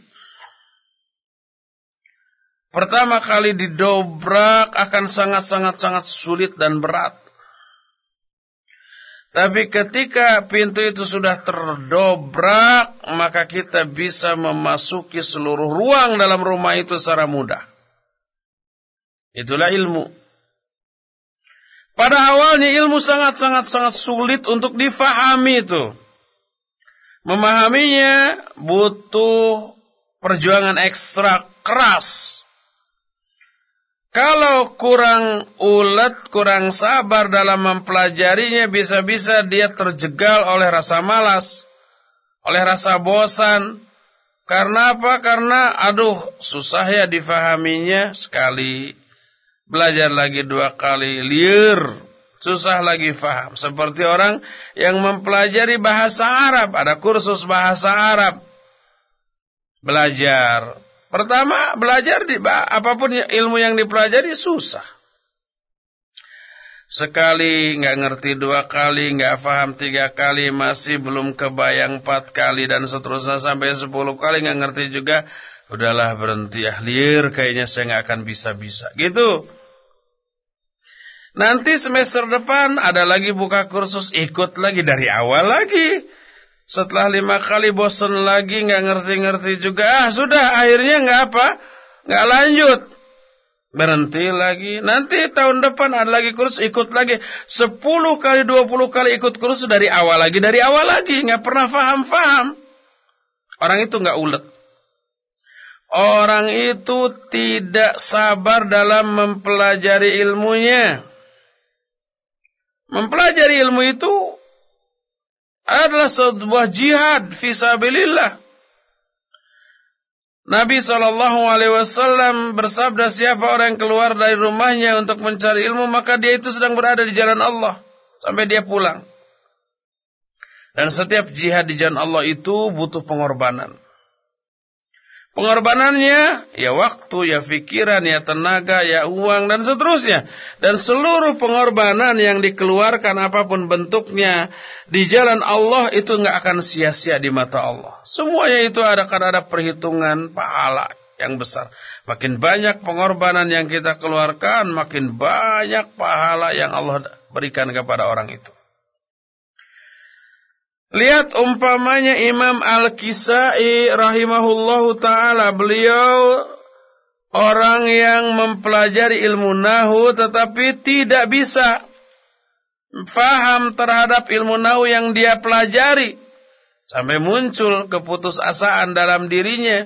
Pertama kali didobrak akan sangat sulit dan berat. Tapi ketika pintu itu sudah terdobrak, maka kita bisa memasuki seluruh ruang dalam rumah itu secara mudah. Itulah ilmu. Pada awalnya ilmu sangat sulit untuk difahami itu. Memahaminya butuh perjuangan ekstra keras. Kalau kurang ulet, kurang sabar dalam mempelajarinya, bisa-bisa dia terjegal oleh rasa malas, oleh rasa bosan. Karena apa? Karena susah ya difahaminya, sekali belajar lagi, dua kali liar. Susah lagi faham. Seperti orang yang mempelajari bahasa Arab. Ada kursus bahasa Arab. Belajar. Pertama, belajar apapun ilmu yang dipelajari susah. Sekali nggak ngerti, dua kali nggak faham, tiga kali masih belum kebayang, 4 kali dan seterusnya sampai 10 kali nggak ngerti juga. Udahlah berhenti, liar kayaknya saya nggak akan bisa-bisa. Gitu. Nanti semester depan ada lagi buka kursus, ikut lagi dari awal lagi. Setelah 5 kali bosan lagi, nggak ngerti-ngerti juga. Sudah, akhirnya nggak lanjut. Berhenti lagi. Nanti tahun depan ada lagi kursus, ikut lagi. 10 kali, 20 kali ikut kursus dari awal lagi. Nggak pernah faham. Orang itu nggak ulet. Orang itu tidak sabar dalam mempelajari ilmunya. Mempelajari ilmu itu adalah sebuah jihad fisabilillah. Nabi SAW bersabda, siapa orang yang keluar dari rumahnya untuk mencari ilmu, maka dia itu sedang berada di jalan Allah sampai dia pulang. Dan setiap jihad di jalan Allah itu butuh pengorbanan. Pengorbanannya, ya waktu, ya pikiran, ya tenaga, ya uang, dan seterusnya. Dan seluruh pengorbanan yang dikeluarkan apapun bentuknya di jalan Allah itu nggak akan sia-sia di mata Allah. Semuanya itu akan ada perhitungan pahala yang besar. Makin banyak pengorbanan yang kita keluarkan, makin banyak pahala yang Allah berikan kepada orang itu. Lihat umpamanya Imam Al-Kisai rahimahullahu ta'ala. Beliau orang yang mempelajari ilmu nahu tetapi tidak bisa faham terhadap ilmu nahu yang dia pelajari. Sampai muncul keputusasaan dalam dirinya.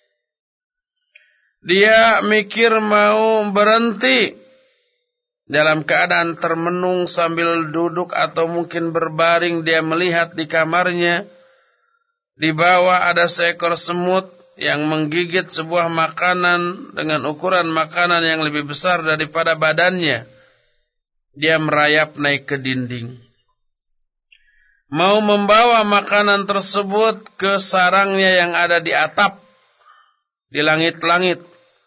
Dia mikir mau berhenti. Dalam keadaan termenung sambil duduk atau mungkin berbaring, dia melihat di kamarnya. Di bawah ada seekor semut yang menggigit sebuah makanan dengan ukuran makanan yang lebih besar daripada badannya. Dia merayap naik ke dinding. Mau membawa makanan tersebut ke sarangnya yang ada di atap, di langit-langit.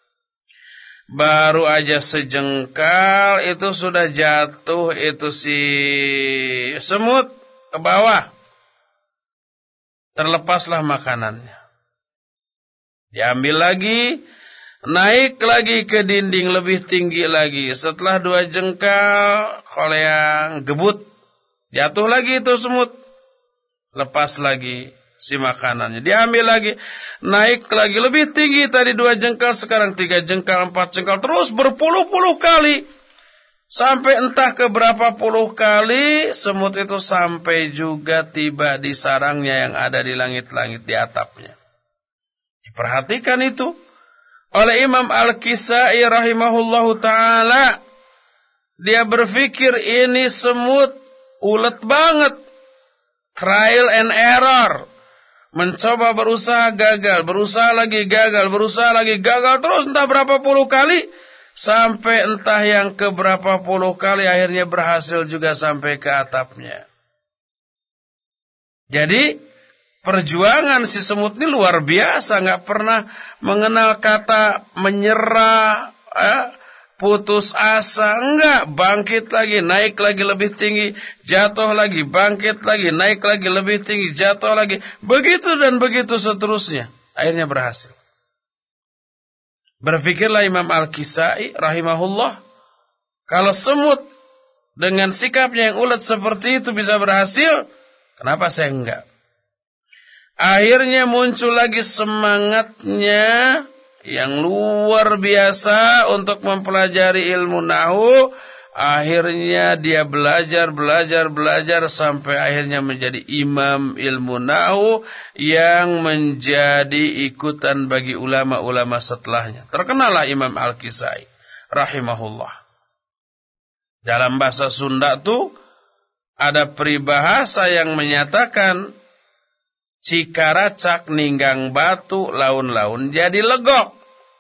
Baru aja sejengkal itu sudah jatuh itu si semut ke bawah. Terlepaslah makanannya. Diambil lagi, naik lagi ke dinding lebih tinggi lagi. Setelah 2 jengkal, koleang gebut. Jatuh lagi itu semut. Lepas lagi si makanannya. Diambil lagi, naik lagi lebih tinggi, tadi 2 jengkal, sekarang 3 jengkal, 4 jengkal, terus berpuluh-puluh kali. Sampai entah keberapa puluh kali semut itu sampai juga tiba di sarangnya yang ada di langit-langit di atapnya. Diperhatikan itu oleh Imam Al-Kisai rahimahullahu ta'ala. Dia berpikir ini semut ulet banget. Trial and error. Mencoba berusaha gagal, berusaha lagi gagal, berusaha lagi gagal, terus entah berapa puluh kali, sampai entah yang keberapa puluh kali akhirnya berhasil juga sampai ke atapnya. Jadi perjuangan si semut ini luar biasa, nggak pernah mengenal kata menyerah, putus asa, enggak, bangkit lagi, naik lagi lebih tinggi, jatuh lagi, bangkit lagi, naik lagi lebih tinggi, jatuh lagi, begitu dan begitu seterusnya. Akhirnya berhasil. Berpikirlah Imam Al-Kisai rahimahullah, kalau semut dengan sikapnya yang ulet seperti itu bisa berhasil, kenapa saya enggak? Akhirnya muncul lagi semangatnya yang luar biasa untuk mempelajari ilmu nahu. Akhirnya dia belajar sampai akhirnya menjadi imam ilmu nahu yang menjadi ikutan bagi ulama-ulama setelahnya. Terkenallah Imam Al-Kisai rahimahullah. Dalam bahasa Sunda tuh ada peribahasa yang menyatakan cikaracak ninggang batu laun-laun jadi legok.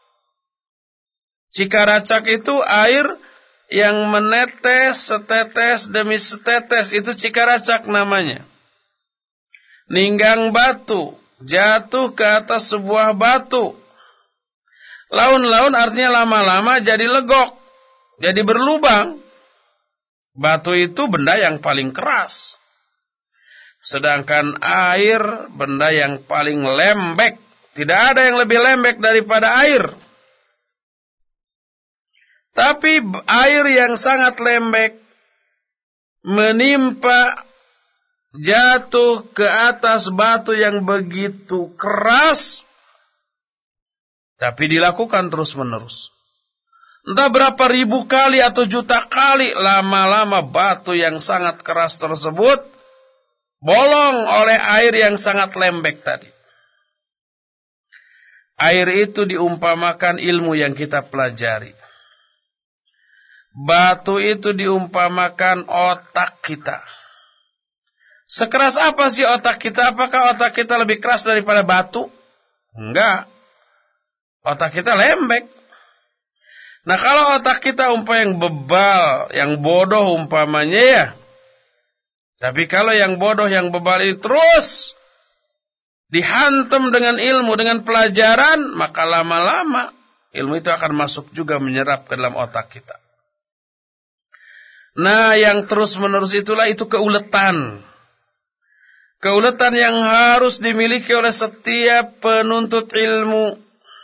Cikaracak itu air yang menetes setetes demi setetes, itu cikaracak namanya. Ninggang batu, jatuh ke atas sebuah batu. Laun-laun artinya lama-lama jadi legok, jadi berlubang. Batu itu benda yang paling keras. Sedangkan air benda yang paling lembek. Tidak ada yang lebih lembek daripada air. Tapi air yang sangat lembek menimpa jatuh ke atas batu yang begitu keras, tapi dilakukan terus-menerus. Entah berapa ribu kali atau juta kali, lama-lama batu yang sangat keras tersebut bolong oleh air yang sangat lembek tadi. Air itu diumpamakan ilmu yang kita pelajari. Batu itu diumpamakan otak kita. Sekeras apa sih otak kita? Apakah otak kita lebih keras daripada batu? Enggak. Otak kita lembek. Nah, kalau otak kita yang bebal, yang bodoh umpamanya ya. Tapi kalau yang bodoh, yang bebal ini terus dihantam dengan ilmu, dengan pelajaran, maka lama-lama ilmu itu akan masuk juga menyerap ke dalam otak kita. Nah, yang terus-menerus itulah itu keuletan. Keuletan yang harus dimiliki oleh setiap penuntut ilmu.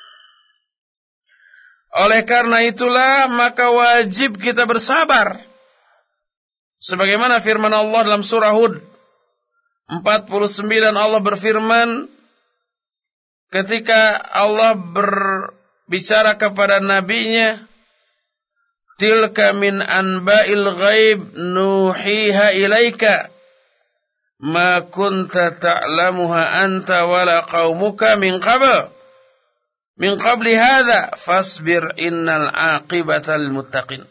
Oleh karena itulah maka wajib kita bersabar. Sebagaimana firman Allah dalam surah Hud 49, Allah berfirman ketika Allah berbicara kepada nabinya, tilka min anba'il ghaib nuhiha ilaika ma kunta ta'lamuha anta wala qaumuka min qabli hadha fasbir innal aqibatal muttaqin.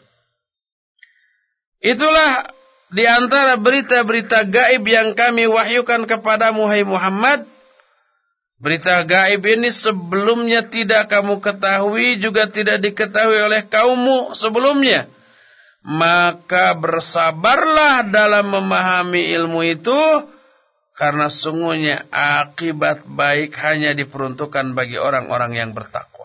Itulah di antara berita-berita gaib yang kami wahyukan kepadamu hai Muhammad. Berita gaib ini sebelumnya tidak kamu ketahui, juga tidak diketahui oleh kaummu sebelumnya. Maka bersabarlah dalam memahami ilmu itu, karena sungguhnya akibat baik hanya diperuntukkan bagi orang-orang yang bertakwa.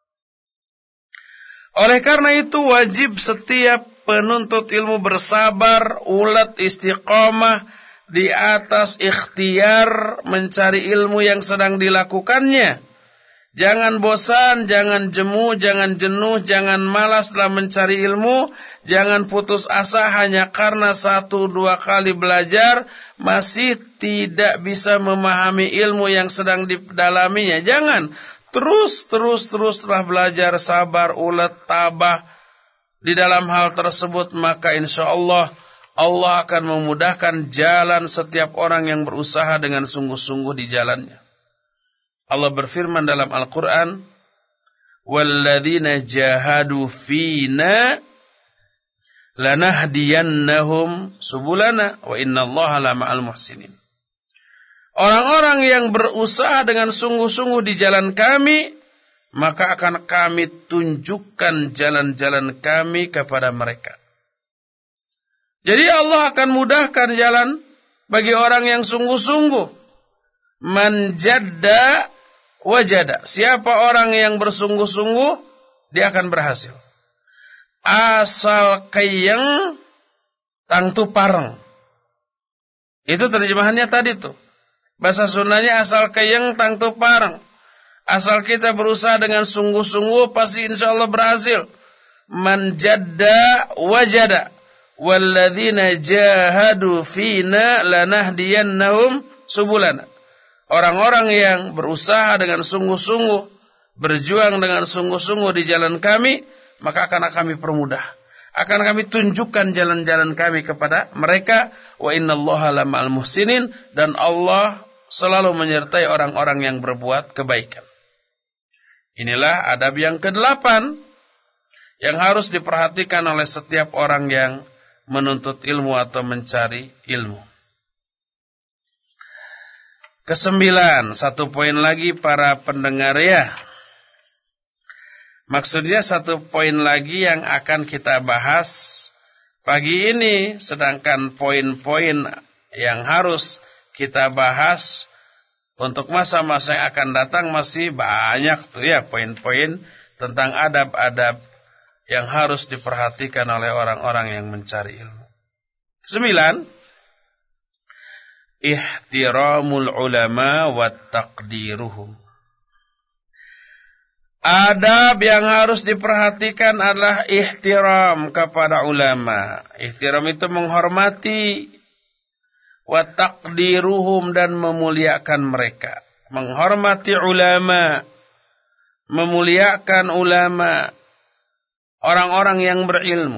Oleh karena itu wajib setiap penuntut ilmu bersabar, ulet, istiqomah di atas ikhtiar mencari ilmu yang sedang dilakukannya. Jangan bosan, jangan jemu, jangan jenuh, jangan malas dalam mencari ilmu. Jangan putus asa hanya karena 1-2 kali belajar masih tidak bisa memahami ilmu yang sedang didalaminya. Jangan. Terus telah belajar, sabar, ulet, tabah di dalam hal tersebut. Maka insya Allah akan memudahkan jalan setiap orang yang berusaha dengan sungguh-sungguh di jalannya. Allah berfirman dalam Al-Quran, وَالَّذِينَ جَاهَدُوا فِينَا لَنَهْدِيَنَّهُمْ سُبُلَنَا وَإِنَّ اللَّهَ لَمَعَ الْمُحْسِنِينَ. Orang-orang yang berusaha dengan sungguh-sungguh di jalan kami, maka akan kami tunjukkan jalan-jalan kami kepada mereka. Jadi Allah akan mudahkan jalan bagi orang yang sungguh-sungguh. Man jadda wajada. Siapa orang yang bersungguh-sungguh, dia akan berhasil. Asal kayang tangtu pareng. Itu terjemahannya tadi tuh. Bahasa Sundanya asal kayang tangtu pareng. Asal kita berusaha dengan sungguh-sungguh, pasti insya Allah berhasil. Man jadda wajada. Walladzina jahadu fina lanahdiyannahum subulana. Orang-orang yang berusaha dengan sungguh-sungguh, berjuang dengan sungguh-sungguh di jalan kami, maka akan kami permudah. Akan kami tunjukkan jalan-jalan kami kepada mereka. Wa innallaha lama'al muhsinin. Dan Allah selalu menyertai orang-orang yang berbuat kebaikan. Inilah adab yang ke-8 yang harus diperhatikan oleh setiap orang yang menuntut ilmu atau mencari ilmu. Ke-9, satu poin lagi para pendengar ya. Maksudnya satu poin lagi yang akan kita bahas pagi ini. Sedangkan poin-poin yang harus kita bahas untuk masa-masa yang akan datang masih banyak tuh ya. Poin-poin tentang adab-adab yang harus diperhatikan oleh orang-orang yang mencari ilmu. 9. Ihtiramul ulama wa taqdiruhum. Adab yang harus diperhatikan adalah ihtiram kepada ulama. Ihtiram itu menghormati. wa taqdiruhum dan memuliakan mereka, menghormati ulama, memuliakan ulama, orang-orang yang berilmu.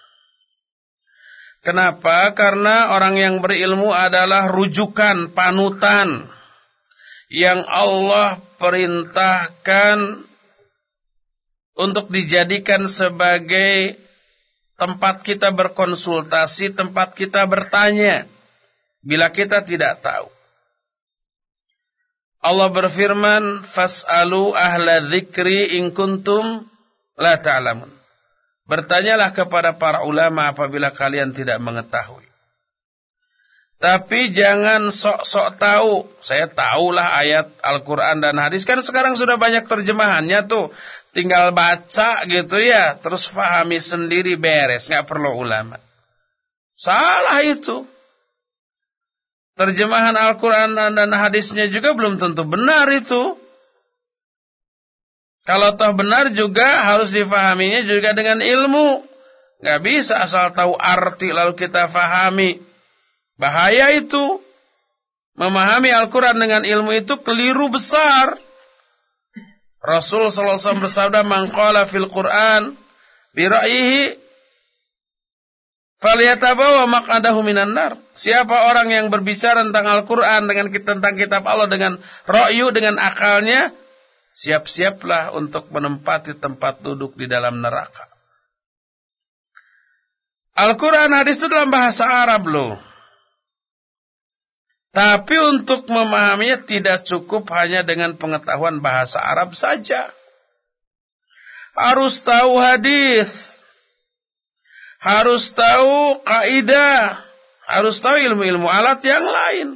Kenapa? Karena orang yang berilmu adalah rujukan, panutan yang Allah perintahkan untuk dijadikan sebagai tempat kita berkonsultasi, tempat kita bertanya bila kita tidak tahu. Allah berfirman, "Fas'alu ahla dzikri in kuntum la ta'lamun." Bertanyalah kepada para ulama apabila kalian tidak mengetahui. Tapi jangan sok-sok tahu. Saya tahulah ayat Al-Quran dan hadis. Kan sekarang sudah banyak terjemahannya tuh. Tinggal baca gitu ya. Terus fahami sendiri beres. Nggak perlu ulama. Salah itu. Terjemahan Al-Quran dan hadisnya juga belum tentu benar itu. Kalau toh benar juga harus difahaminya juga dengan ilmu. Nggak bisa asal tahu arti lalu kita fahami. Bahaya itu. Memahami Al-Quran dengan ilmu itu keliru besar. Rasul SAW bersabda, "Man qala fil Quran bi ra'yihi falyatabawa maq'adahu minan nar." Siapa orang yang berbicara tentang Al-Quran tentang kitab Allah dengan ra'yu, dengan akalnya, siap-siaplah untuk menempati tempat duduk di dalam neraka. Al-Quran hadis itu dalam bahasa Arab loh. Tapi untuk memahaminya tidak cukup hanya dengan pengetahuan bahasa Arab saja. Harus tahu hadis. Harus tahu kaidah. Harus tahu ilmu-ilmu alat yang lain.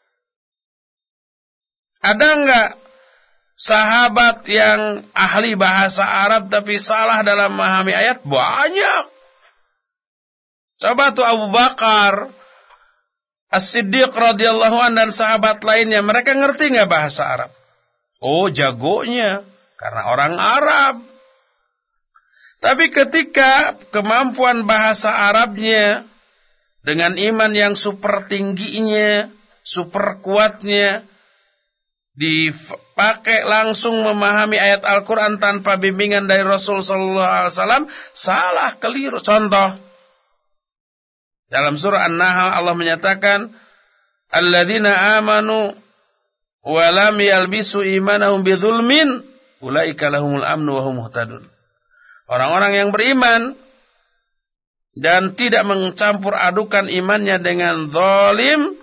Ada enggak sahabat yang ahli bahasa Arab tapi salah dalam memahami ayat? Banyak. Coba tuh Abu Bakar As-Siddiq radhiyallahu anhu dan sahabat lainnya, mereka ngerti nggak bahasa Arab? Oh, jagonya karena orang Arab. Tapi ketika kemampuan bahasa Arabnya dengan iman yang super tingginya, super kuatnya, dipakai langsung memahami ayat Al-Quran tanpa bimbingan dari Rasul sallallahu alaihi wasallam, salah, keliru. Contoh, dalam surah An-Nahl Allah menyatakan, "Alladzina amanu wa lam yalbisu imanahum bidzulmin, ulaika lahumul amnu wa hum muhtadun." Orang-orang yang beriman dan tidak mencampur adukan imannya dengan zalim,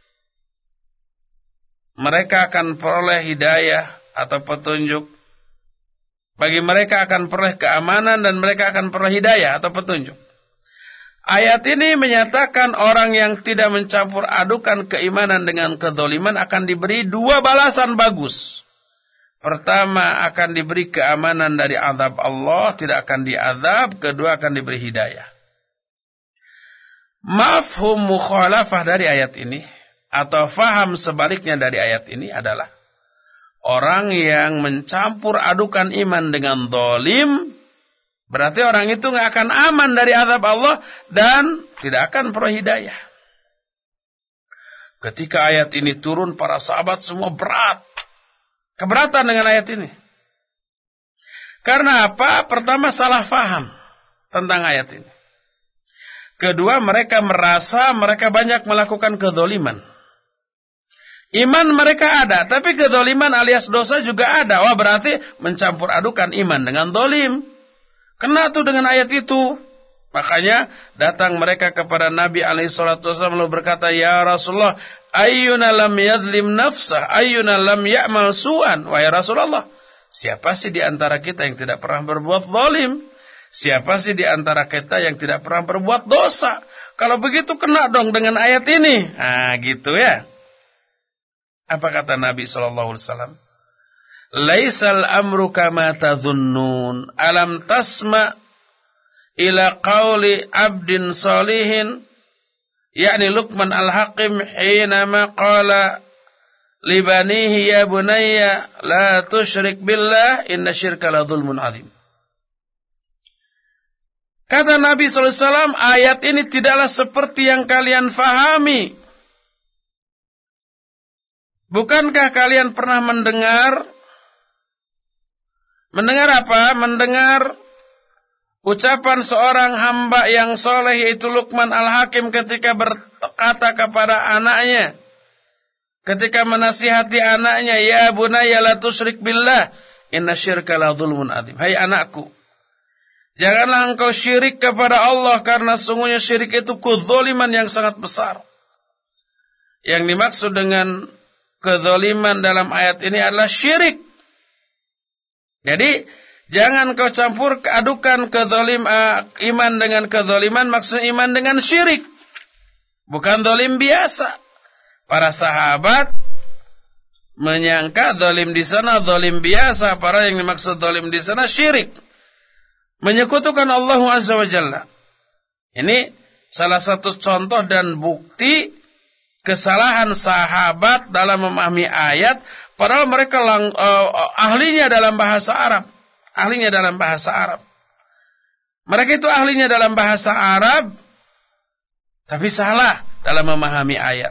mereka akan peroleh hidayah atau petunjuk. Bagi mereka akan peroleh keamanan dan mereka akan peroleh hidayah atau petunjuk. Ayat ini menyatakan orang yang tidak mencampur adukan keimanan dengan kedzaliman akan diberi dua balasan bagus. Pertama, akan diberi keamanan dari azab Allah, tidak akan diazab. Kedua, akan diberi hidayah. Mafhum mukhalafah dari ayat ini, atau faham sebaliknya dari ayat ini adalah orang yang mencampur adukan iman dengan zalim, berarti orang itu nggak akan aman dari azab Allah dan tidak akan peroleh hidayah. Ketika ayat ini turun, para sahabat semua keberatan dengan ayat ini. Karena apa? Pertama, salah faham tentang ayat ini. Kedua, mereka merasa mereka banyak melakukan kedzaliman. Iman mereka ada, tapi kedzaliman alias dosa juga ada. Wah, berarti mencampur adukan iman dengan zalim. Kena tuh dengan ayat itu. Makanya datang mereka kepada Nabi SAW lalu berkata, "Ya Rasulullah, ayyuna lam yadlim nafsah, ayyuna lam ya'mal su'an." Wahai Rasulullah, siapa sih di antara kita yang tidak pernah berbuat zalim? Siapa sih di antara kita yang tidak pernah berbuat dosa? Kalau begitu kena dong dengan ayat ini. Nah, gitu ya. Apa kata Nabi SAW? "Laisal amru kama tadhunnun. Alam tasma' ila qawli abdin salihin." yakni Luqman al-Hakim hinama qala libanihi ya bunayya la tusyrik billah inna syirka la dhulmun azim. Kata Nabi SAW, ayat ini tidaklah seperti yang kalian fahami. Bukankah kalian pernah mendengar apa? Mendengar ucapan seorang hamba yang soleh yaitu Luqman Al-Hakim ketika berkata kepada anaknya, ketika menasihati anaknya, ya bunayya la tusyrik billah, inna syirka la dzulmun adzim. Hai anakku, janganlah engkau syirik kepada Allah karena sungguhnya syirik itu kezaliman yang sangat besar. Yang dimaksud dengan kezaliman dalam ayat ini adalah syirik. Jadi jangan kau campur adukan iman dengan kezaliman, maksud iman dengan syirik. Bukan zalim biasa. Para sahabat menyangka zalim di sana zalim biasa, para yang dimaksud zalim di sana syirik. Menyekutukan Allah Azza wa Jalla. Ini salah satu contoh dan bukti kesalahan sahabat dalam memahami ayat, padahal mereka ahlinya dalam bahasa Arab. Ahlinya dalam bahasa Arab. Mereka itu ahlinya dalam bahasa Arab, tapi salah dalam memahami ayat.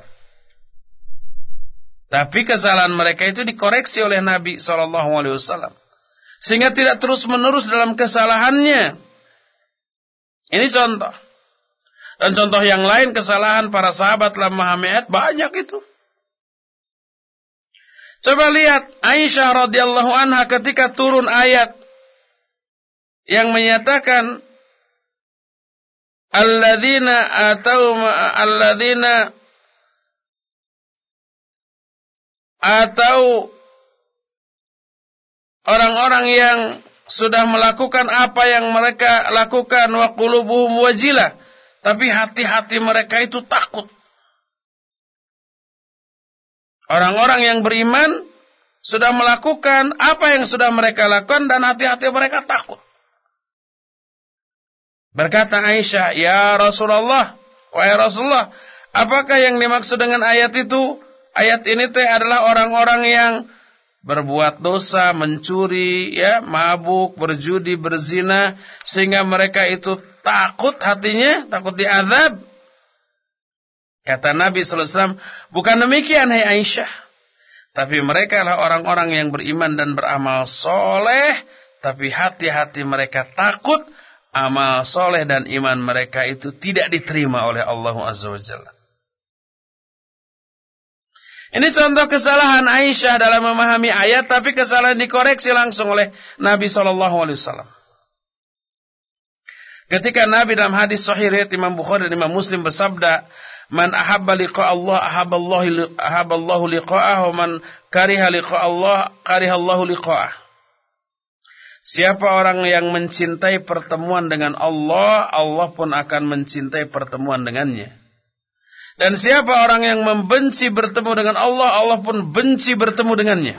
Tapi kesalahan mereka itu dikoreksi oleh Nabi SAW. Sehingga tidak terus-menerus dalam kesalahannya. Ini contoh. Dan contoh yang lain kesalahan para sahabat dalam memahami ayat banyak itu. Coba lihat Aisyah radhiyallahu anha ketika turun ayat yang menyatakan alladzina atau orang-orang yang sudah melakukan apa yang mereka lakukan wa qulubuhum wajilah, tapi hati-hati mereka itu takut. Orang-orang yang beriman sudah melakukan apa yang sudah mereka lakukan dan hati-hati mereka takut. Berkata Aisyah, ya Rasulullah, wahai Rasulullah, apakah yang dimaksud dengan ayat itu? Ayat ini adalah orang-orang yang berbuat dosa, mencuri, mabuk, berjudi, berzina, sehingga mereka itu takut hatinya, takut diazab. Kata Nabi SAW, bukan demikian hai Aisyah. Tapi mereka adalah orang-orang yang beriman dan beramal soleh, tapi hati-hati mereka takut amal soleh dan iman mereka itu tidak diterima oleh Allah Azza wa Jalla. Ini contoh kesalahan Aisyah dalam memahami ayat, tapi kesalahan dikoreksi langsung oleh Nabi SAW. Ketika Nabi dalam hadis sahih riwayat Imam Bukhari dan Imam Muslim bersabda, man ahabba liqa Allah ahabballahu liqa'ah, wa man kariha liqa Allah karihallahu liqa'ah. Siapa orang yang mencintai pertemuan dengan Allah, Allah pun akan mencintai pertemuan dengannya. Dan siapa orang yang membenci bertemu dengan Allah, Allah pun benci bertemu dengannya.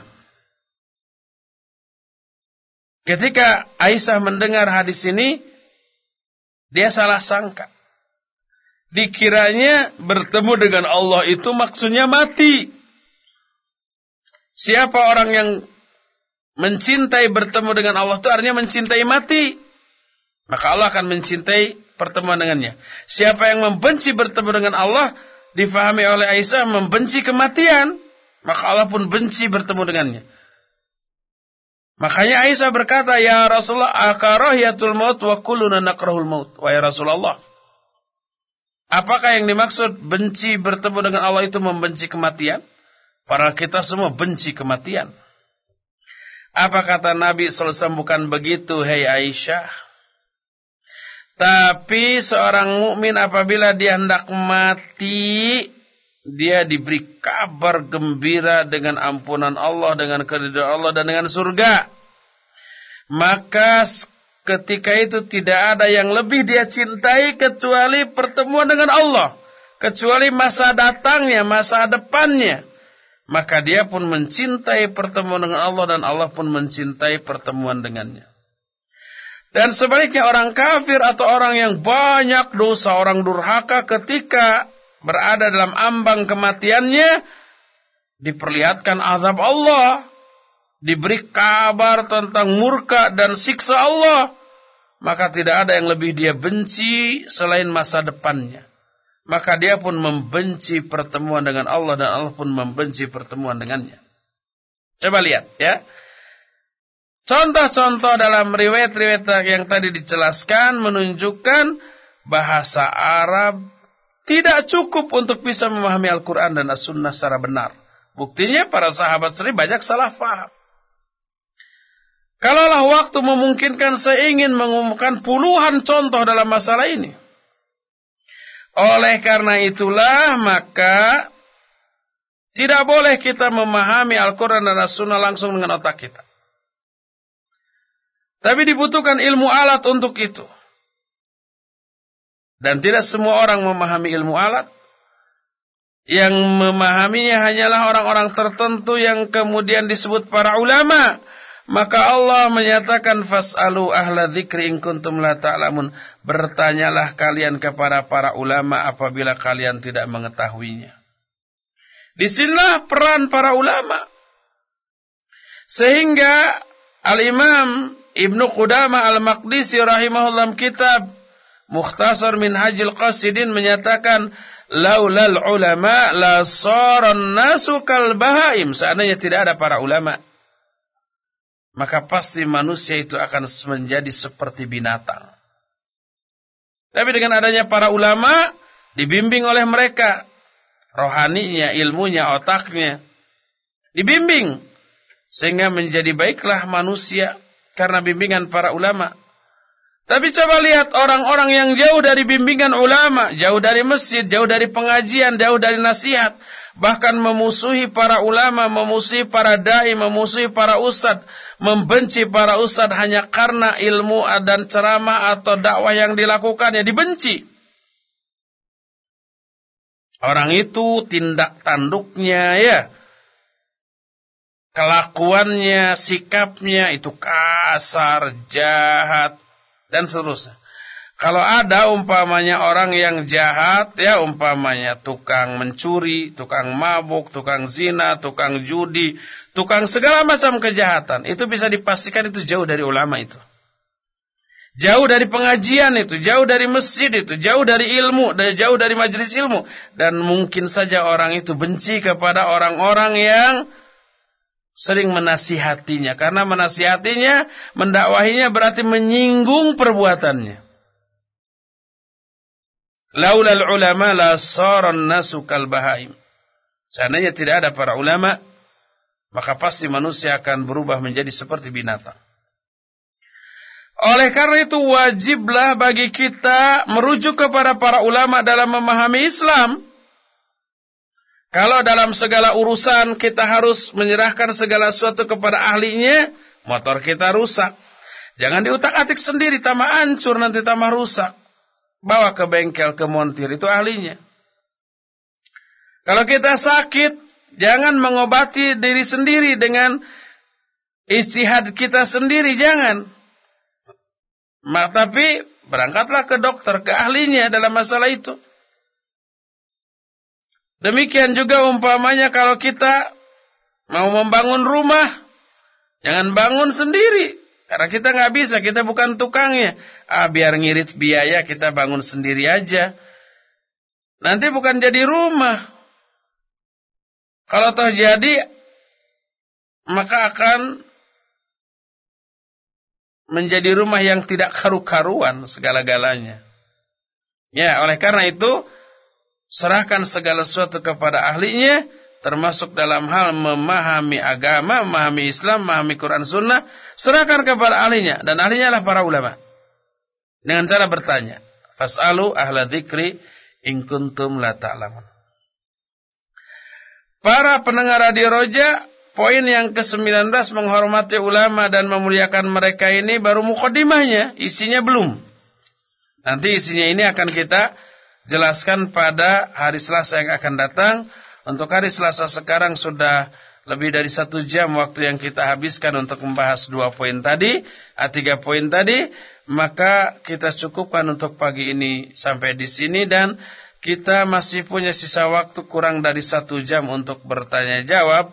Ketika Aisyah mendengar hadis ini, dia salah sangka. Dikiranya bertemu dengan Allah itu maksudnya mati. Siapa orang yang mencintai bertemu dengan Allah itu artinya mencintai mati, maka Allah akan mencintai pertemuan dengannya. Siapa yang membenci bertemu dengan Allah, difahami oleh Aisyah membenci kematian, maka Allah pun benci bertemu dengannya. Makanya Aisyah berkata, ya Rasulullah, akarahiyatul maut wa kulluna nakrahul maut. Wahai Rasulullah, apakah yang dimaksud benci bertemu dengan Allah itu membenci kematian? Padahal kita semua benci kematian. Apa kata Nabi SAW? Bukan begitu, hai Aisyah. Tapi seorang mukmin apabila dia hendak mati, dia diberi kabar gembira dengan ampunan Allah, dengan keridhaan Allah, dan dengan surga. Maka ketika itu tidak ada yang lebih dia cintai kecuali pertemuan dengan Allah, kecuali masa datangnya, masa depannya. Maka dia pun mencintai pertemuan dengan Allah dan Allah pun mencintai pertemuan dengannya. Dan sebaliknya orang kafir atau orang yang banyak dosa, orang durhaka ketika berada dalam ambang kematiannya, diperlihatkan azab Allah, diberi kabar tentang murka dan siksa Allah, maka tidak ada yang lebih dia benci selain masa depannya. maka dia pun membenci pertemuan dengan Allah dan Allah pun membenci pertemuan dengannya. Coba lihat ya. Contoh-contoh dalam riwayat-riwayat yang tadi dijelaskan menunjukkan bahasa Arab tidak cukup untuk bisa memahami Al-Quran dan As-Sunnah secara benar. Buktinya para sahabat sendiri banyak salah faham. Kalaulah waktu memungkinkan, saya ingin mengumumkan puluhan contoh dalam masalah ini. Oleh karena itulah maka tidak boleh kita memahami Al-Quran dan As-Sunnah langsung dengan otak kita. Tapi dibutuhkan ilmu alat untuk itu. Dan tidak semua orang memahami ilmu alat. Yang memahaminya hanyalah orang-orang tertentu yang kemudian disebut para ulama. Maka Allah menyatakan fas'alu ahla dzikri in kuntum la ta'lamun. Bertanyalah kalian kepada para ulama apabila kalian tidak mengetahuinya. Disinilah peran para ulama. Sehingga Al-Imam Ibnu Qudamah Al-Maqdisi rahimahullah kitab Mukhtasar Minhajul Qasidin menyatakan laulal ulama la saran nasu kal bahaim. Seandainya tidak ada para ulama, maka pasti manusia itu akan menjadi seperti binatang. Tapi dengan adanya para ulama, dibimbing oleh mereka, rohaninya, ilmunya, otaknya, dibimbing, sehingga menjadi baiklah manusia karena bimbingan para ulama. Tapi coba lihat orang-orang yang jauh dari bimbingan ulama, jauh dari masjid, jauh dari pengajian, jauh dari nasihat, bahkan memusuhi para ulama, memusuhi para dai, memusuhi para ustadz, membenci para ustadz hanya karena ilmu dan ceramah atau dakwah yang dilakukannya, dibenci. Orang itu tindak tanduknya ya, kelakuannya, sikapnya itu kasar, jahat, dan seterusnya. Kalau ada umpamanya orang yang jahat, ya umpamanya tukang mencuri, tukang mabuk, tukang zina, tukang judi, tukang segala macam kejahatan, itu bisa dipastikan itu jauh dari ulama itu. Jauh dari pengajian itu, jauh dari masjid itu, jauh dari ilmu, jauh dari majelis ilmu. Dan mungkin saja orang itu benci kepada orang-orang yang sering menasihatinya. Karena menasihatinya, mendakwahinya berarti menyinggung perbuatannya. Laulal ulama la saran nasu kal bahaim. Seandainya tidak ada para ulama, maka pasti manusia akan berubah menjadi seperti binatang. Oleh karena itu wajiblah bagi kita merujuk kepada para ulama dalam memahami Islam. Kalau dalam segala urusan kita harus menyerahkan segala sesuatu kepada ahlinya, motor kita rusak. Jangan diutak-atik sendiri, tambah hancur nanti tambah rusak. Bawa ke bengkel, ke montir, itu ahlinya. Kalau kita sakit, jangan mengobati diri sendiri dengan ijtihad kita sendiri, jangan. Tapi berangkatlah ke dokter, ke ahlinya dalam masalah itu. Demikian juga umpamanya kalau kita mau membangun rumah, jangan bangun sendiri. Karena kita nggak bisa, kita bukan tukangnya. Biar ngirit biaya kita bangun sendiri aja. Nanti bukan jadi rumah. Kalau toh jadi, maka akan menjadi rumah yang tidak karu-karuan segala-galanya. Ya, oleh karena itu, serahkan segala sesuatu kepada ahlinya, termasuk dalam hal memahami agama, memahami Islam, memahami Quran Sunnah, serahkan kepada ahlinya. Dan ahlinya adalah para ulama. Dengan cara bertanya, fas'alu ahla dzikri in kuntum la ta'lamun. Para pendengar Radio Roja, poin yang ke-19 menghormati ulama dan memuliakan mereka ini baru mukaddimahnya, isinya belum. Nanti isinya ini akan kita jelaskan pada hari Selasa yang akan datang. Untuk hari Selasa sekarang sudah lebih dari 1 jam waktu yang kita habiskan untuk membahas 2 poin tadi, 3 poin tadi. Maka kita cukupkan untuk pagi ini sampai di sini dan kita masih punya sisa waktu kurang dari 1 jam untuk bertanya jawab.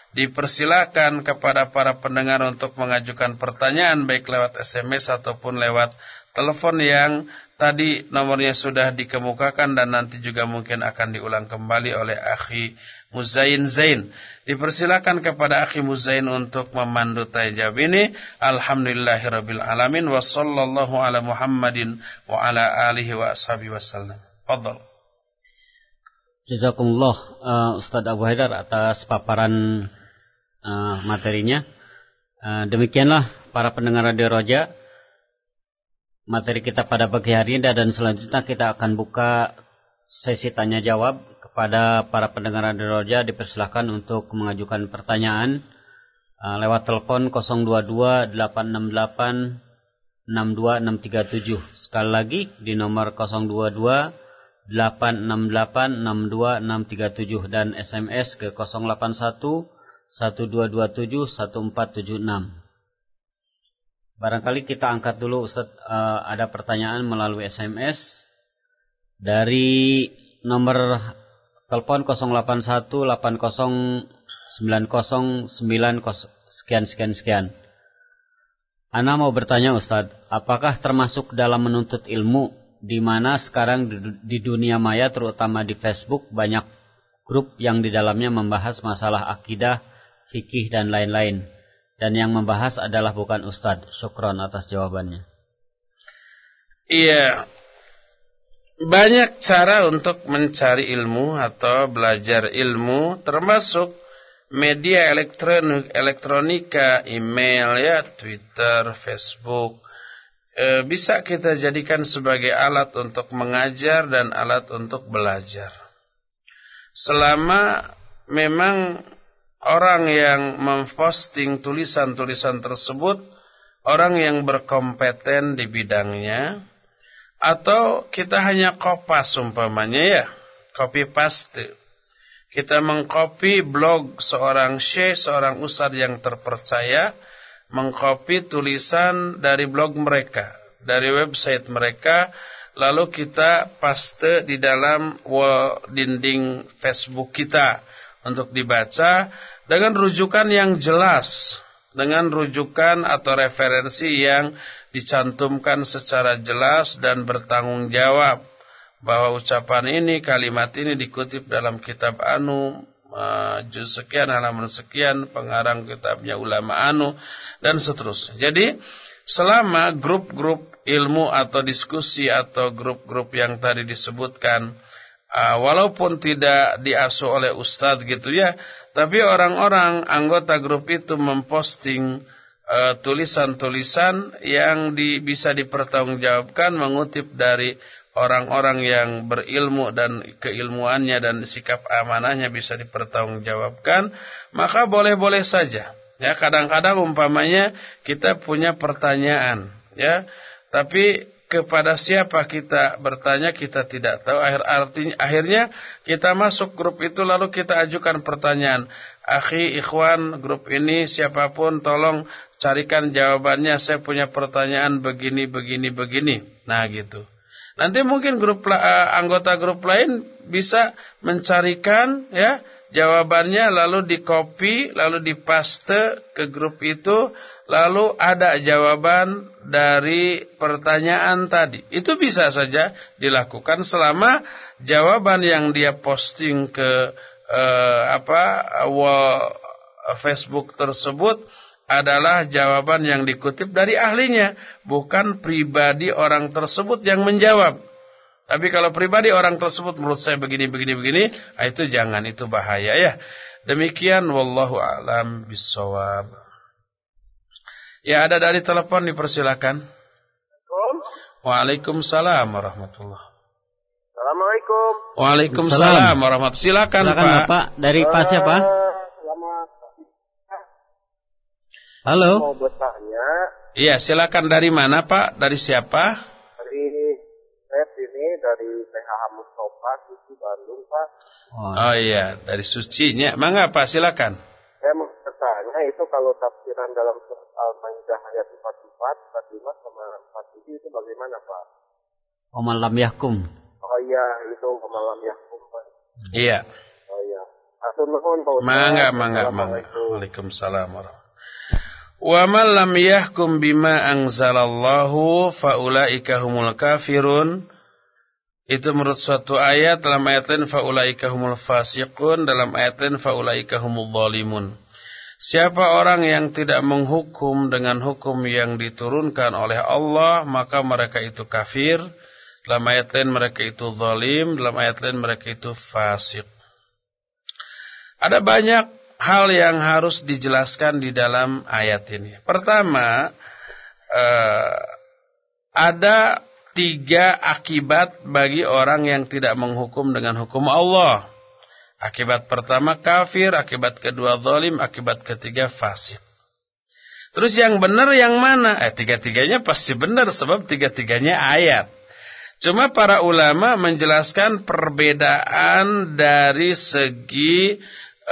Dipersilakan kepada para pendengar untuk mengajukan pertanyaan baik lewat SMS ataupun lewat telepon yang tadi nomornya sudah dikemukakan dan nanti juga mungkin akan diulang kembali oleh Akhi Muzain Zain. Dipersilakan kepada Akhi Muzain untuk memandu tanya jawab ini. Alhamdulillahirabbil alamin wa sallallahu ala Muhammadin wa ala alihi wa ashabihi wasallam. Fadhal.
Jazakumullah Ustaz Abu Haidar atas paparan materinya. Demikianlah para pendengar Radio Roja, materi kita pada pagi hari ini, dan selanjutnya kita akan buka sesi tanya jawab kepada para pendengar Radio Roja. Dipersilakan untuk mengajukan pertanyaan lewat telepon 022 868 62637. Sekali lagi di nomor 022 868 62637 dan SMS ke 081 1227 1476. Barangkali kita angkat dulu Ustaz, ada pertanyaan melalui SMS dari nomor telepon 081 80 90 90 sekian. Ana mau bertanya Ustaz, apakah termasuk dalam menuntut ilmu, di mana sekarang di dunia maya terutama di Facebook banyak grup yang di dalamnya membahas masalah akidah, fikih dan lain-lain, dan yang membahas adalah bukan Ustadz. Syukron atas jawabannya.
Iya, banyak cara untuk mencari ilmu atau belajar ilmu, termasuk media elektronika, email ya, Twitter, Facebook. Bisa kita jadikan sebagai alat untuk mengajar dan alat untuk belajar. Selama memang orang yang memposting tulisan-tulisan tersebut orang yang berkompeten di bidangnya, atau kita hanya kopas umpamanya ya, copy paste. Kita mengcopy blog seorang syekh, seorang ustadz yang terpercaya, mengcopy tulisan dari blog mereka, dari website mereka, lalu kita paste di dalam wall dinding Facebook kita untuk dibaca dengan rujukan yang jelas, dengan rujukan atau referensi yang dicantumkan secara jelas dan bertanggung jawab bahwa ucapan ini, kalimat ini dikutip dalam kitab anu, juz sekian, halaman sekian, pengarang kitabnya ulama anu, dan seterusnya. Jadi selama grup-grup ilmu atau diskusi atau grup-grup yang tadi disebutkan, walaupun tidak diasuh oleh ustadz gitu ya, tapi orang-orang anggota grup itu memposting tulisan-tulisan yang bisa dipertanggungjawabkan, mengutip dari orang-orang yang berilmu dan keilmuannya dan sikap amanahnya bisa dipertanggungjawabkan, maka boleh-boleh saja. Ya, kadang-kadang umpamanya kita punya pertanyaan, ya, tapi kepada siapa kita bertanya kita tidak tahu. Akhirnya kita masuk grup itu lalu kita ajukan pertanyaan. Akhi, ikhwan, grup ini siapapun tolong carikan jawabannya. Saya punya pertanyaan begini. Nah gitu. Nanti mungkin anggota grup lain bisa mencarikan ya jawabannya, lalu di-copy, lalu dipaste ke grup itu, lalu ada jawaban dari pertanyaan tadi. Itu bisa saja dilakukan selama jawaban yang dia posting ke wall Facebook tersebut adalah jawaban yang dikutip dari ahlinya, bukan pribadi orang tersebut yang menjawab. Tapi kalau pribadi orang tersebut menurut saya begini, itu jangan, itu bahaya ya. Demikian wallahu a'lam bissawab. Ya, ada dari telepon, dipersilakan. Waalaikumsalam warahmatullahi.
Assalamualaikum.
Waalaikumsalam warahmatullahi. Silakan Pak.
Dari Pak siapa? Halo.
Mau bertanya.
Iya, silakan. Dari mana Pak? Dari siapa?
Dari PHH Mustafa, Suci, Bandung, Pak.
Oh iya, dari Sucinya. Mangga Pak, silakan.
Saya mau bertanya, itu kalau tafsiran dalam surat Al-Maidah ayat 44, 45 sama 47 itu bagaimana, Pak?
Oman lam yahkum.
Oh iya, itu Oman lam yahkum, Pak.
Iya.
Oh iya. Atur nuhun Pak Ustaz.
Mangga. Waalaikumsalam warahmatullahi. Wa man lam yahkum bima anzalallahu faulaika humul kafirun. Itu menurut suatu ayat, dalam ayat lain faulaika humul fasiqun, dalam ayat lain faulaika humul zalimun. Siapa orang yang tidak menghukum dengan hukum yang diturunkan oleh Allah, maka mereka itu kafir. Dalam ayat lain mereka itu zalim, dalam ayat lain mereka itu fasik. Ada banyak hal yang harus dijelaskan di dalam ayat ini. Pertama, ada 3 akibat bagi orang yang tidak menghukum dengan hukum Allah. Akibat pertama kafir, akibat kedua zalim, akibat ketiga fasik. Terus yang benar yang mana? Tiga-tiganya pasti benar sebab tiga-tiganya ayat. Cuma para ulama menjelaskan perbedaan dari segi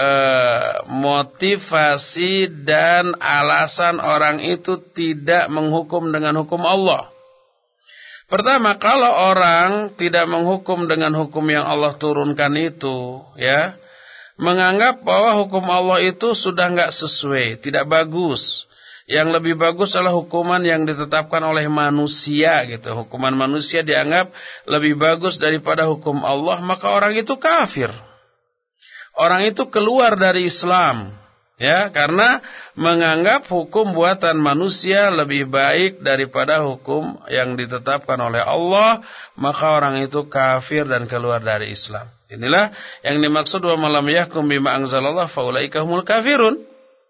motivasi dan alasan orang itu tidak menghukum dengan hukum Allah. Pertama, kalau orang tidak menghukum dengan hukum yang Allah turunkan itu, ya, menganggap bahwa hukum Allah itu sudah enggak sesuai, tidak bagus. Yang lebih bagus adalah hukuman yang ditetapkan oleh manusia gitu. Hukuman manusia dianggap lebih bagus daripada hukum Allah, maka orang itu kafir. Orang itu keluar dari Islam. Ya, karena menganggap hukum buatan manusia lebih baik daripada hukum yang ditetapkan oleh Allah, maka orang itu kafir dan keluar dari Islam. Inilah yang dimaksud wa malam yahkum bima anzalallah faulaika humul kafirun.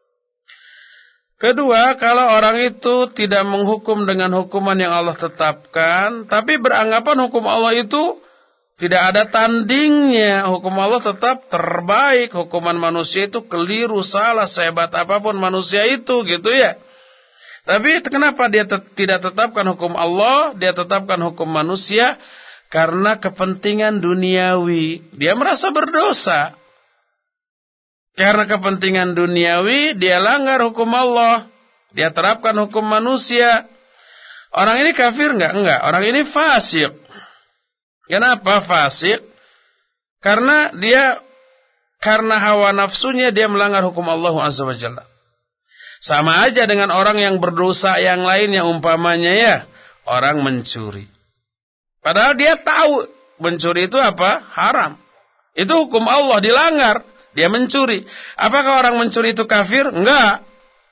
Kedua, kalau orang itu tidak menghukum dengan hukuman yang Allah tetapkan, tapi beranggapan hukum Allah itu tidak ada tandingnya, hukum Allah tetap terbaik, hukuman manusia itu keliru, salah, sehebat apapun manusia itu, gitu ya. Tapi kenapa dia tidak tetapkan hukum Allah, dia tetapkan hukum manusia? Karena kepentingan duniawi. Dia merasa berdosa. Karena kepentingan duniawi, dia langgar hukum Allah. Dia terapkan hukum manusia. Orang ini kafir enggak? Enggak. Orang ini fasik. Kenapa fasik? Karena hawa nafsunya dia melanggar hukum Allah Azza wa Jalla. Sama aja dengan orang yang berdosa yang lain yang umpamanya ya, orang mencuri. Padahal dia tahu mencuri itu apa? Haram. Itu hukum Allah dilanggar, dia mencuri. Apakah orang mencuri itu kafir? Enggak.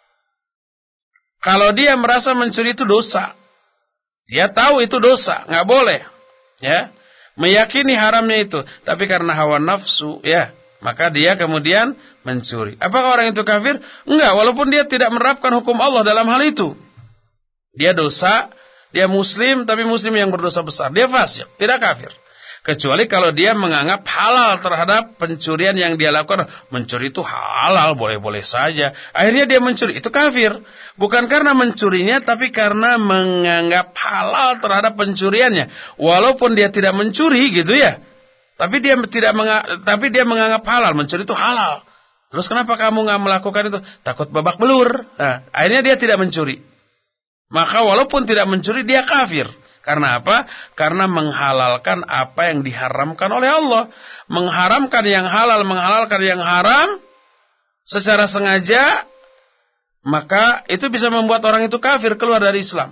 Kalau dia merasa mencuri itu dosa, dia tahu itu dosa, enggak boleh. Ya. Meyakini haramnya itu, tapi karena hawa nafsu, ya, maka dia kemudian mencuri. Apakah orang itu kafir? Enggak, walaupun dia tidak menerapkan hukum Allah dalam hal itu. Dia dosa, dia muslim, tapi muslim yang berdosa besar. Dia fasik, tidak kafir. Kecuali kalau dia menganggap halal terhadap pencurian yang dia lakukan. Mencuri itu halal, boleh-boleh saja. Akhirnya dia mencuri, itu kafir. Bukan karena mencurinya, tapi karena menganggap halal terhadap pencuriannya. Walaupun dia tidak mencuri gitu ya. Tapi dia menganggap halal, mencuri itu halal. Terus kenapa kamu nggak melakukan itu? Takut babak belur. Nah, akhirnya dia tidak mencuri. Maka walaupun tidak mencuri, dia kafir. Karena apa? Karena menghalalkan apa yang diharamkan oleh Allah. Mengharamkan yang halal, menghalalkan yang haram secara sengaja, maka itu bisa membuat orang itu kafir, keluar dari Islam.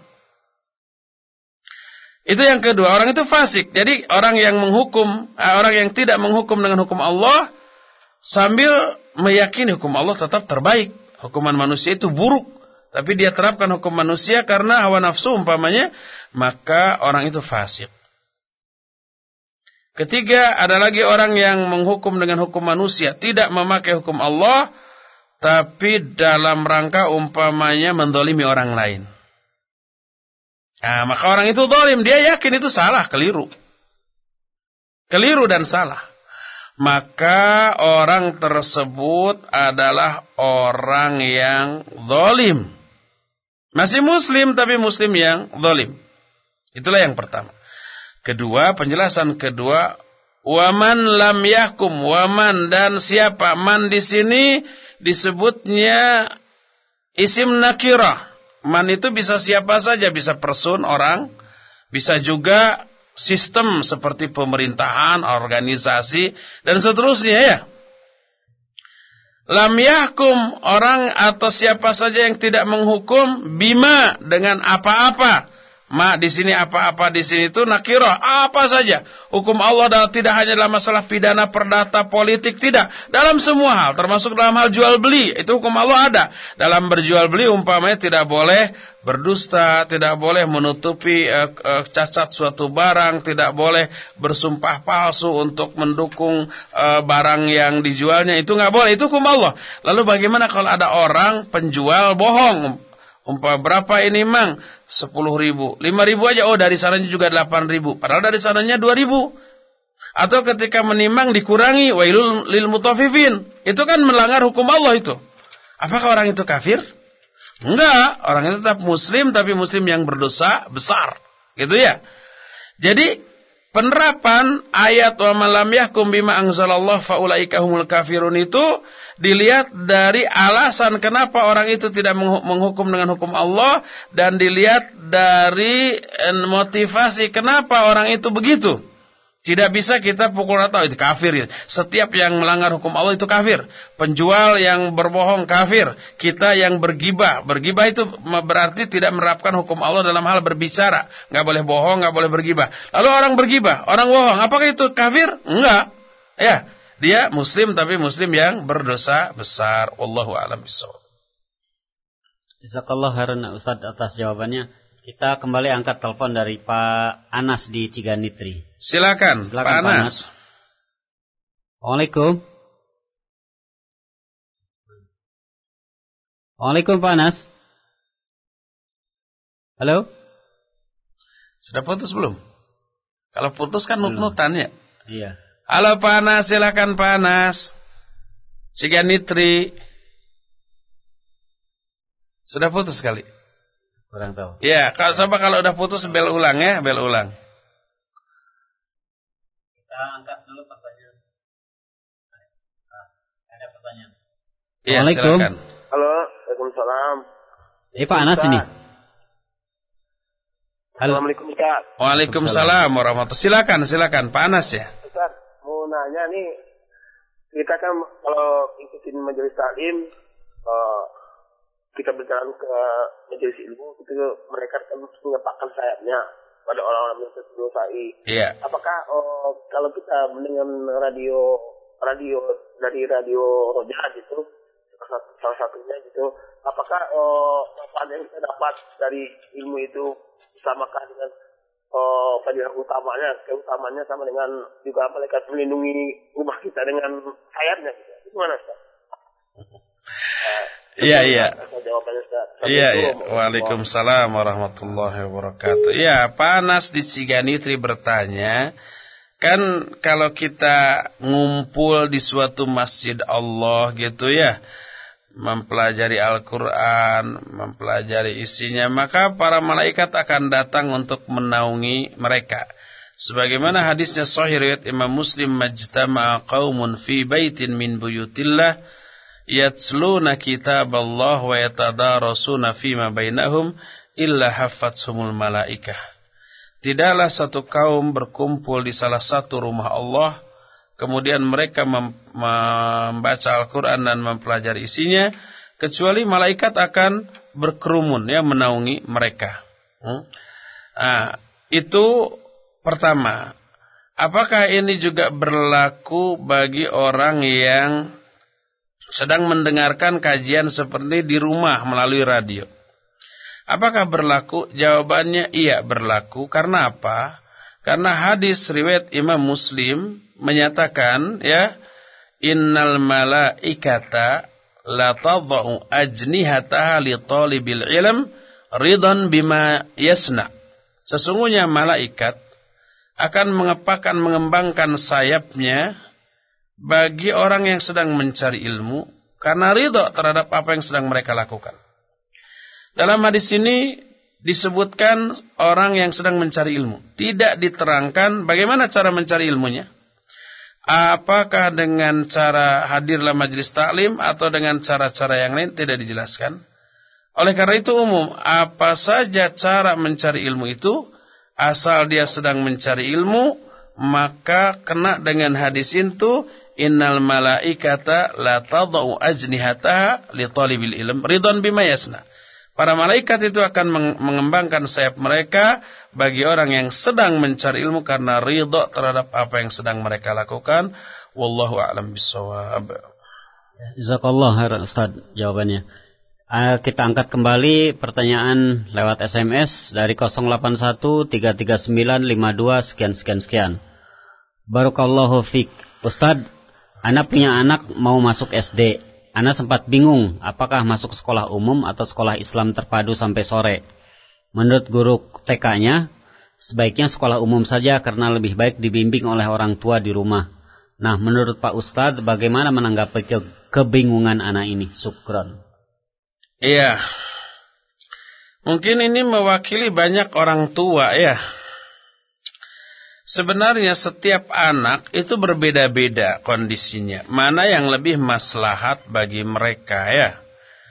Itu yang kedua, orang itu fasik. Jadi orang yang tidak menghukum dengan hukum Allah sambil meyakini hukum Allah tetap terbaik. Hukuman manusia itu buruk, tapi dia terapkan hukum manusia karena hawa nafsu umpamanya, maka orang itu fasik. Ketiga, ada lagi orang yang menghukum dengan hukum manusia, tidak memakai hukum Allah, tapi dalam rangka umpamanya mendolimi orang lain. Nah, maka orang itu zalim, dia yakin itu salah, keliru. Keliru dan salah. Maka orang tersebut adalah orang yang zalim. Masih muslim, tapi muslim yang zalim. Itulah yang pertama. Kedua, penjelasan kedua, waman lam yahkum, waman dan siapa, man di sini disebutnya isim nakirah. Man itu bisa siapa saja, bisa person, orang, bisa juga sistem seperti pemerintahan, organisasi dan seterusnya ya. Lam yahkum, orang atau siapa saja yang tidak menghukum bima, dengan apa-apa. Ma di sini apa-apa di sini itu nakirah, apa saja. Hukum Allah tidak hanya dalam masalah pidana, perdata, politik, tidak. Dalam semua hal, termasuk dalam hal jual beli, itu hukum Allah ada. Dalam berjual beli umpamanya tidak boleh berdusta, tidak boleh menutupi cacat suatu barang, tidak boleh bersumpah palsu untuk mendukung barang yang dijualnya, itu nggak boleh, itu hukum Allah. Lalu bagaimana kalau ada orang penjual bohong? Berapa ini mang? 10.000, 5.000 aja. Oh, dari sananya juga 8.000. Padahal dari sananya 2.000. Atau ketika menimang dikurangi, wailul lil mutaffifin. Itu kan melanggar hukum Allah itu. Apakah orang itu kafir? Enggak, orang itu tetap muslim, tapi muslim yang berdosa besar. Gitu ya. Jadi penerapan ayat wa man lam yahkum bima anzalallah faulaika humul kafirun itu dilihat dari alasan kenapa orang itu tidak menghukum dengan hukum Allah, dan dilihat dari motivasi kenapa orang itu begitu. Tidak bisa kita pukul rata, itu kafir. Setiap yang melanggar hukum Allah itu kafir. Penjual yang berbohong kafir. Kita yang bergibah. Bergibah itu berarti tidak menerapkan hukum Allah dalam hal berbicara. Nggak boleh bohong, nggak boleh bergibah. Lalu orang bergibah, orang bohong, apakah itu kafir? Enggak. Ya, dia muslim tapi muslim yang berdosa besar. Wallahu a'lam bishawab.
Jazakallah khairan Ustaz atas jawabannya. Kita kembali angkat telepon dari Pak Anas di Ciganitri.
Silakan Pak Anas.
Waalaikumsalam. Waalaikumsalam Pak Anas. Halo?
Sudah putus belum? Kalau putus kan nut-nutan ya?
Iya.
Halo Pak Anas, silakan Pak Anas. Ciganitri. Sudah putus kali?
Kurang tahu.
Ya, coba kalau udah putus bel ulang ya, bel ulang.
Kita angkat dulu pertanyaan. Ada pertanyaan.
Iya, silakan.
Halo, Waalaikumsalam.
Pak Anas ini. Halo.
Assalamualaikum Ustaz.
Waalaikumsalam warahmatullahi. Silakan Pak Anas ya.
Ustaz, mau nanya nih, kita kan kalau ikutin majelis taklim, kita berjalan ke majelis ilmu, itu mereka kan mengepakkan sayapnya pada orang-orang yang terdosai.
Iya.
Apakah kalau kita mendengar radio dari radio Roja gitu, salah satunya gitu, apakah manfaat yang kita dapat dari ilmu itu samakah dengan fadilah keutamanya sama dengan juga malaikat melindungi rumah kita dengan sayapnya gitu. Gimana Ustaz?
Iya. Iya.
Iya.
Waalaikumsalam warahmatullahi wabarakatuh. Ya, Pak Anas di Ciganitri bertanya, kan kalau kita ngumpul di suatu masjid Allah gitu ya, mempelajari Al-Quran, mempelajari isinya, maka para malaikat akan datang untuk menaungi mereka. Sebagaimana hadisnya sahih riwayat Imam Muslim, majtama'a qaumun fi baitin min buyutillah yatsluna kitaballah wa yatadarasuna fima bainahum illa haffathumul malaikah. Tidaklah satu kaum berkumpul di salah satu rumah Allah, kemudian mereka membaca Al-Quran dan mempelajari isinya, kecuali malaikat akan berkerumun ya menaungi mereka. Itu pertama. Apakah ini juga berlaku bagi orang yang sedang mendengarkan kajian seperti di rumah melalui radio? Apakah berlaku? Jawabannya iya berlaku. Karena apa? Karena hadis riwayat Imam Muslim menyatakan ya, innal malaikata la tadau ajnihataha li talibil ilm ridan bima yasna. Sesungguhnya malaikat akan mengembangkan sayapnya bagi orang yang sedang mencari ilmu karena ridha terhadap apa yang sedang mereka lakukan. Dalam hadis ini disebutkan orang yang sedang mencari ilmu. Tidak diterangkan bagaimana cara mencari ilmunya. Apakah dengan cara hadir dalam majelis taklim atau dengan cara-cara yang lain, tidak dijelaskan. Oleh karena itu umum, apa saja cara mencari ilmu itu, asal dia sedang mencari ilmu, maka kena dengan hadis itu, innal malaikata la tadau ajnihataha li talibil ilm ridwan bima yasna. Para malaikat itu akan mengembangkan sayap mereka bagi orang yang sedang mencari ilmu karena ridha terhadap apa yang sedang mereka lakukan. Wallahu a'lam bishawab.
Jazakallah khair Ustaz jawabannya. Kita angkat kembali pertanyaan lewat SMS dari 08133952 sekian. Barakallahu fiik. Ustaz, ana punya anak mau masuk SD. Ana sempat bingung apakah masuk sekolah umum atau sekolah Islam terpadu sampai sore. Menurut guru TK-nya, sebaiknya sekolah umum saja karena lebih baik dibimbing oleh orang tua di rumah. Nah, menurut Pak Ustadz, bagaimana menanggapi kebingungan anak ini? Syukran.
Iya. Mungkin ini mewakili banyak orang tua ya. Sebenarnya setiap anak itu berbeda-beda kondisinya. Mana yang lebih maslahat bagi mereka ya.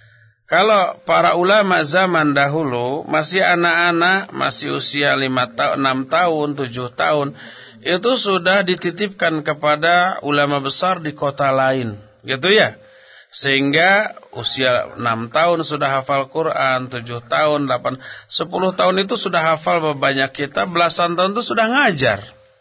Kalau para ulama zaman dahulu masih anak-anak, masih usia 6 tahun, 7 tahun, itu sudah dititipkan kepada ulama besar di kota lain, gitu ya. Sehingga usia 6 tahun sudah hafal Quran, 7 tahun, 8, 10 tahun itu sudah hafal banyak kitab, belasan tahun itu sudah ngajar.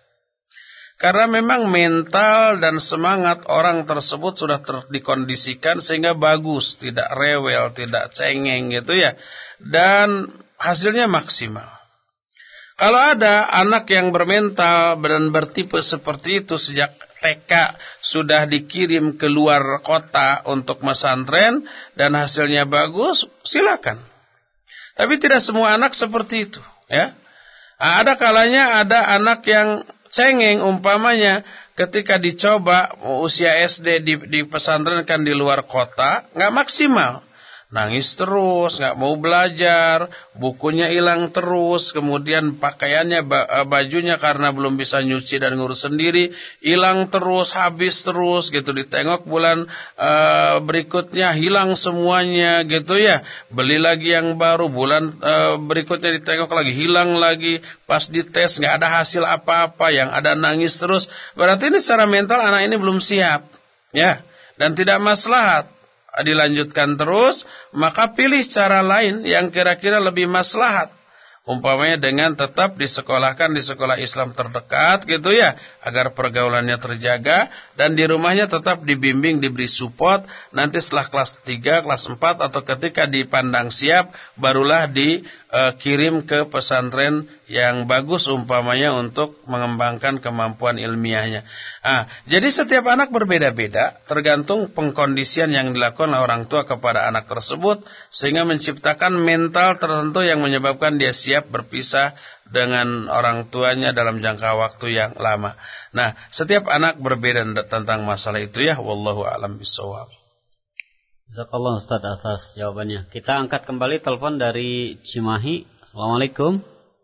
Karena memang mental dan semangat orang tersebut sudah dikondisikan sehingga bagus, tidak rewel, tidak cengeng gitu ya. Dan hasilnya maksimal. Kalau ada anak yang bermental dan bertipe seperti itu sejak TK sudah dikirim ke luar kota untuk pesantren dan hasilnya bagus, silakan. Tapi tidak semua anak seperti itu, ya. Ada kalanya ada anak yang cengeng, umpamanya ketika dicoba usia SD di pesantren kan di luar kota, nggak maksimal. Nangis terus, nggak mau belajar, bukunya hilang terus, kemudian pakaiannya, bajunya karena belum bisa nyuci dan ngurus sendiri, hilang terus, habis terus, gitu. Ditengok bulan berikutnya hilang semuanya, gitu ya. Beli lagi yang baru, bulan berikutnya ditengok lagi, hilang lagi, pas dites nggak ada hasil apa-apa, yang ada nangis terus. Berarti ini secara mental anak ini belum siap, ya, dan tidak maslahat. Dilanjutkan terus, maka pilih cara lain yang kira-kira lebih maslahat. Umpamanya dengan tetap disekolahkan di sekolah Islam terdekat gitu ya, agar pergaulannya terjaga dan di rumahnya tetap dibimbing, diberi support. Nanti setelah kelas 3, kelas 4 atau ketika dipandang siap barulah dikirim ke pesantren yang bagus umpamanya untuk mengembangkan kemampuan ilmiahnya. Jadi setiap anak berbeda-beda tergantung pengkondisian yang dilakukan oleh orang tua kepada anak tersebut sehingga menciptakan mental tertentu yang menyebabkan dia siap berpisah dengan orang tuanya dalam jangka waktu yang lama. Nah, setiap anak berbeda tentang masalah itu ya, wallahu a'lam bishawab.
Jazakallah Ustaz atas jawabannya. Kita angkat kembali telepon dari Cimahi. Assalamualaikum.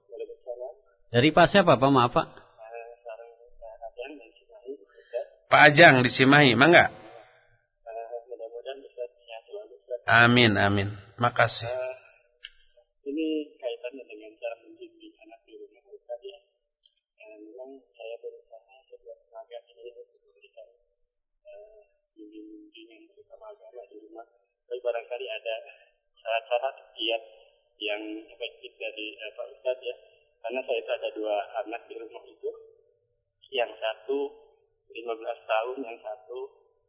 Dari Pak siapa Pak? Maaf Pak. Pak Ajang di Cimahi, mangga.
Mudah-mudahan bisa selalu.
Amin, amin. Makasih.
Ini kaitannya dengan cara mendidik anak di rumah Ustaz ya. Memang saya berusaha sekuat tenaga ini untuk memberikan bimbingan bersama agama di rumah. Tapi barangkali ada syarat-syarat yang efektif dari Pak Ustaz ya. Karena saya itu ada 2 anak di rumah itu. Yang satu 15 tahun, yang satu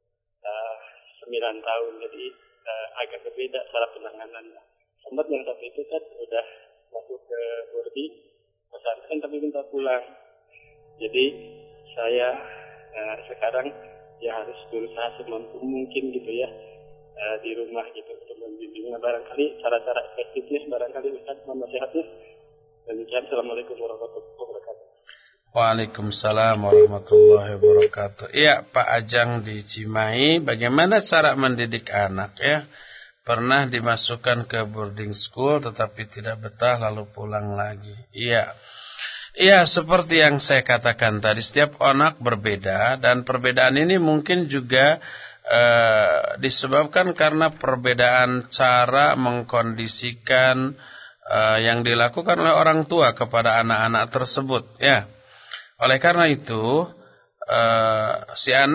9 tahun. Jadi agak berbeda cara penanganannya. Sempat yang satu itu kan udah masuk ke boarding pesantren tapi minta pulang. Jadi saya sekarang ya harus berusaha semampu mungkin gitu ya di rumah gitu untuk membimbingnya. Barangkali cara-cara efektifnya barangkali Ustaz menasihatnya. Demikian, Assalamualaikum warahmatullahi wabarakatuh.
Waalaikumsalam warahmatullahi wabarakatuh. Iya, Pak Ajang di Cimahi, bagaimana cara mendidik anak ya? Pernah dimasukkan ke boarding school tetapi tidak betah lalu pulang lagi. Iya. Iya, seperti yang saya katakan tadi, setiap anak berbeda dan perbedaan ini mungkin juga disebabkan karena perbedaan cara mengkondisikan yang dilakukan oleh orang tua kepada anak-anak tersebut ya. Oleh karena itu si anak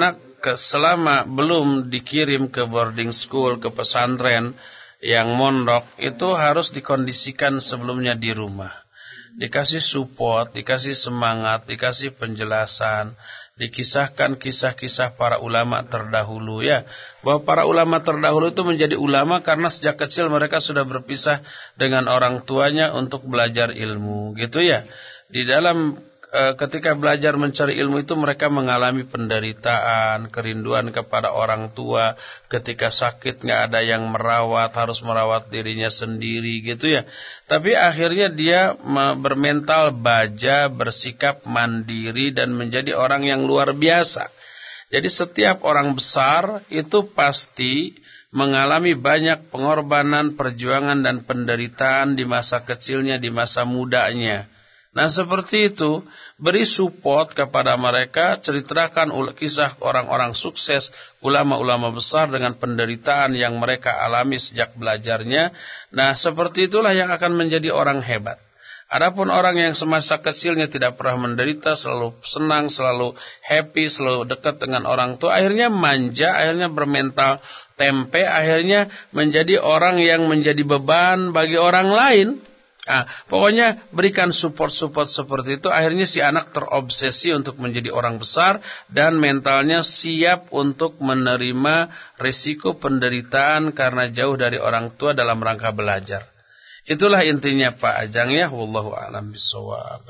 selama belum dikirim ke boarding school, ke pesantren yang mondok, itu harus dikondisikan sebelumnya di rumah. Dikasih support, dikasih semangat, dikasih penjelasan, dikisahkan kisah-kisah para ulama terdahulu ya. Bahwa para ulama terdahulu itu menjadi ulama karena sejak kecil mereka sudah berpisah dengan orang tuanya untuk belajar ilmu, gitu ya. Di dalam ketika belajar mencari ilmu itu mereka mengalami penderitaan, kerinduan kepada orang tua. Ketika sakit nggak ada yang merawat, harus merawat dirinya sendiri gitu ya. Tapi akhirnya dia bermental baja, bersikap mandiri dan menjadi orang yang luar biasa. Jadi setiap orang besar itu pasti mengalami banyak pengorbanan, perjuangan dan penderitaan di masa kecilnya, di masa mudanya. Nah seperti itu, beri support kepada mereka, ceritakan kisah orang-orang sukses, ulama-ulama besar dengan penderitaan yang mereka alami sejak belajarnya. Nah seperti itulah yang akan menjadi orang hebat. Adapun orang yang semasa kecilnya tidak pernah menderita, selalu senang, selalu happy, selalu dekat dengan orang tua, akhirnya manja, akhirnya bermental tempe, akhirnya menjadi orang yang menjadi beban bagi orang lain. Pokoknya berikan support-support seperti itu. Akhirnya si anak terobsesi untuk menjadi orang besar dan mentalnya siap untuk menerima risiko penderitaan karena jauh dari orang tua dalam rangka belajar. Itulah intinya Pak Ajang ya. Wallahu a'lam bishawab.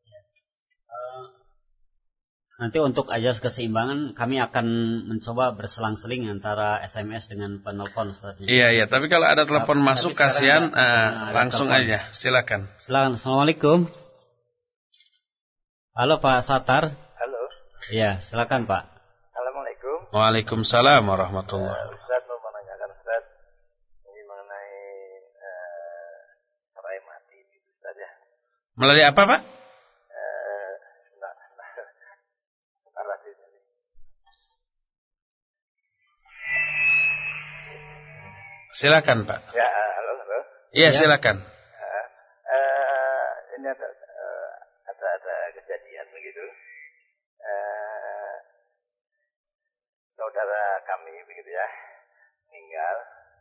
Nanti untuk ajas keseimbangan kami akan mencoba berselang-seling antara SMS dengan penelpon Ustaz.
Iya, tapi kalau ada telepon masuk kasihan langsung telepon aja. Silakan.
Assalamualaikum. Halo Pak Satar.
Halo.
Iya, silakan Pak.
Assalamualaikum.
Waalaikumsalam warahmatullahi wabarakatuh.
Ustaz mau menanyakan Ustaz ini mengenai cerai mati itu Ustaz ya.
Melalui apa Pak? Silakan Pak.
Ya, halo.
Iya, silakan.
Ini ada kejadian begitu. Saudara kami begitu ya, meninggal.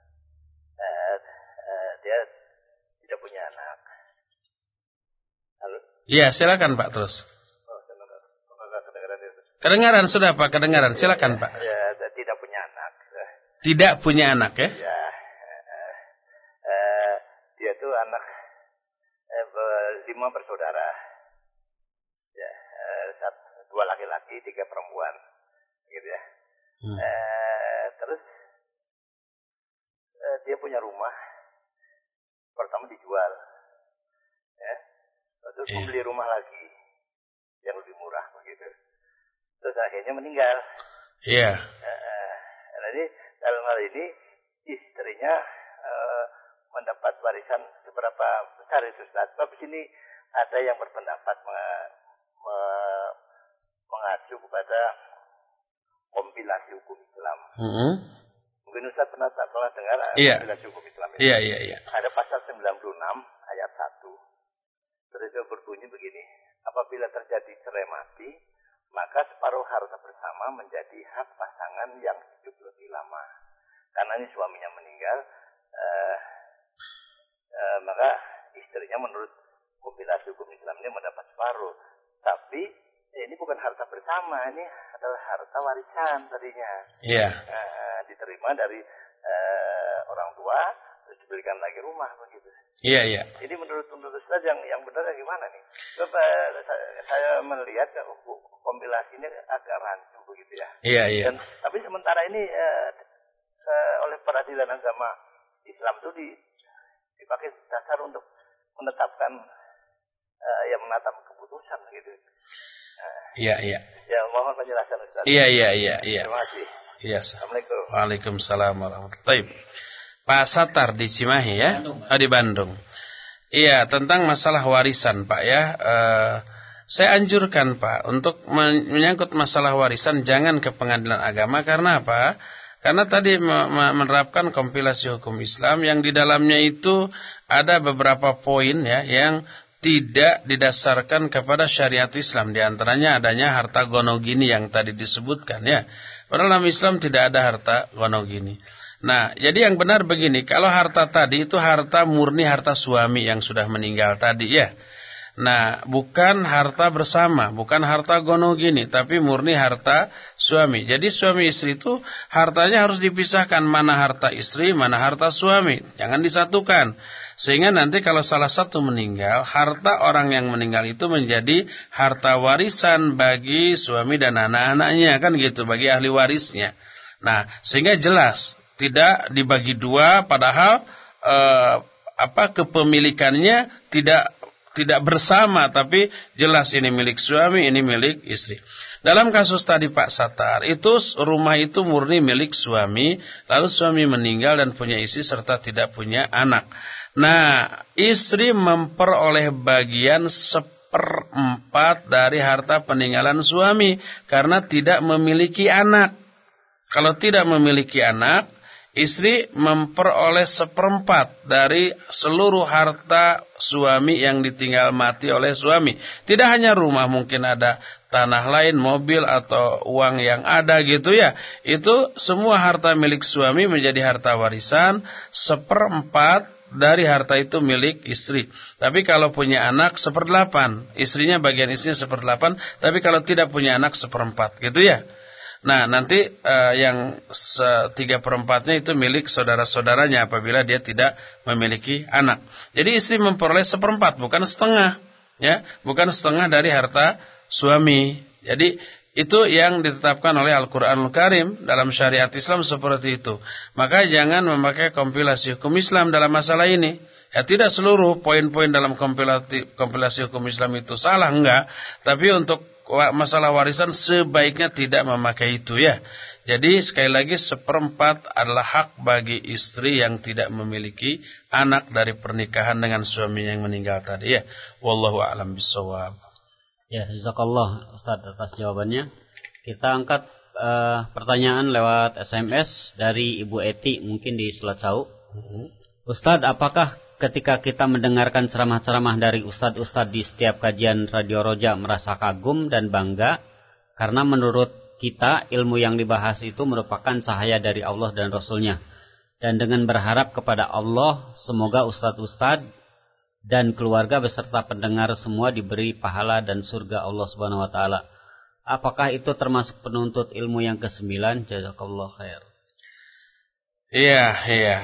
Dia tidak punya anak. Halo.
Iya, silakan Pak terus. Kedengaran sudah Pak, kedengaran. Silakan Pak.
Ya, tidak punya anak.
Tidak punya anak ya?
Ya. Dia itu anak 5 bersaudara. Ya, 2 laki-laki, 3 perempuan. Gitu ya. Terus dia punya rumah. Pertama dijual. Ya. Terus membeli rumah lagi yang lebih murah begitu. Terus akhirnya meninggal.
Iya.
Jadi dalam hal ini istrinya mendapat warisan seberapa besar itu Ustaz. Sebab di sini ada yang berpendapat mengacu kepada kompilasi hukum Islam. Mungkin Ustaz pernah dengar kompilasi hukum Islam itu.
Iya.
Ada pasal 96 ayat 1. Terus itu berbunyi begini. Apabila terjadi cerai mati, maka separuh harta bersama menjadi hak pasangan yang hidup lebih lama. Karena ini suaminya meninggal, maka istrinya menurut kompilasi hukum Islam ini mendapat separuh. Tapi ini bukan harta bersama, ini adalah harta warisan tadinya.
Iya.
Diterima dari orang tua, terus diberikan lagi rumah begitu.
Iya.
Jadi menurut Ustaz yang benar gimana nih? Saya melihat kompilasi ini agak rancu begitu ya.
Iya.
Tapi sementara ini oleh peradilan agama Islam itu dipakai dasar untuk menetapkan yang menatap keputusan gitu.
Iya.
Ya mohon penjelasan Ustaz.
Iya.
Terima kasih.
Iya.
Assalamualaikum.
Waalaikumsalam warahmatullahi wabarakatuh. Pak Satar di Cimahi ya? Di Bandung. Iya, tentang masalah warisan Pak ya. Saya anjurkan Pak untuk menyangkut masalah warisan jangan ke pengadilan agama. Karena apa? Karena tadi menerapkan kompilasi hukum Islam yang di dalamnya itu ada beberapa poin ya yang tidak didasarkan kepada syariat Islam. Di antaranya adanya harta gonogini yang tadi disebutkan ya. Padahal dalam Islam tidak ada harta gonogini. Nah, jadi yang benar begini, kalau harta tadi itu harta murni harta suami yang sudah meninggal tadi ya. Nah, bukan harta bersama, bukan harta gonogini, tapi murni harta suami. Jadi suami istri itu hartanya harus dipisahkan, mana harta istri, mana harta suami. Jangan disatukan. Sehingga nanti kalau salah satu meninggal, harta orang yang meninggal itu menjadi harta warisan bagi suami dan anak-anaknya, kan gitu, bagi ahli warisnya. Nah, sehingga jelas tidak dibagi dua, padahal kepemilikannya tidak bersama, tapi jelas ini milik suami, ini milik istri. Dalam kasus tadi Pak Satar, itu rumah itu murni milik suami, lalu suami meninggal dan punya istri serta tidak punya anak. Nah, istri memperoleh bagian 1/4 dari harta peninggalan suami karena tidak memiliki anak. Kalau tidak memiliki anak, istri memperoleh 1/4 dari seluruh harta suami yang ditinggal mati oleh suami. Tidak hanya rumah, mungkin ada tanah lain, mobil atau uang yang ada gitu ya. Itu semua harta milik suami menjadi harta warisan. 1/4 dari harta itu milik istri. Tapi kalau punya anak 1/8, istrinya bagian istrinya 1/8. Tapi kalau tidak punya anak 1/4 gitu ya. Nah, nanti yang 3/4-nya itu milik saudara-saudaranya apabila dia tidak memiliki anak. Jadi istri memperoleh 1/4, bukan setengah, ya, bukan setengah dari harta suami. Jadi itu yang ditetapkan oleh Al-Quranul Karim dalam syariat Islam seperti itu. Maka jangan memakai kompilasi hukum Islam dalam masalah ini. Ya, tidak seluruh poin-poin dalam kompilasi hukum Islam itu salah, enggak. Tapi untuk masalah warisan sebaiknya tidak memakai itu ya. Jadi sekali lagi 1/4 adalah hak bagi istri yang tidak memiliki anak dari pernikahan dengan suami yang meninggal tadi ya. Wallahu a'lam bishawab.
Ya, jazakallah Ustaz atas jawabannya. Kita angkat pertanyaan lewat SMS dari Ibu Eti mungkin di Selat-Sau. Ustaz, apakah ketika kita mendengarkan ceramah-ceramah dari ustadz-ustadz di setiap kajian Radio Roja merasa kagum dan bangga karena menurut kita ilmu yang dibahas itu merupakan cahaya dari Allah dan Rasulnya, dan dengan berharap kepada Allah semoga ustadz-ustadz dan keluarga beserta pendengar semua diberi pahala dan surga Allah Subhanahu wa taala. Apakah itu termasuk penuntut ilmu yang ke-9? Jazakallahu khair.
Iya.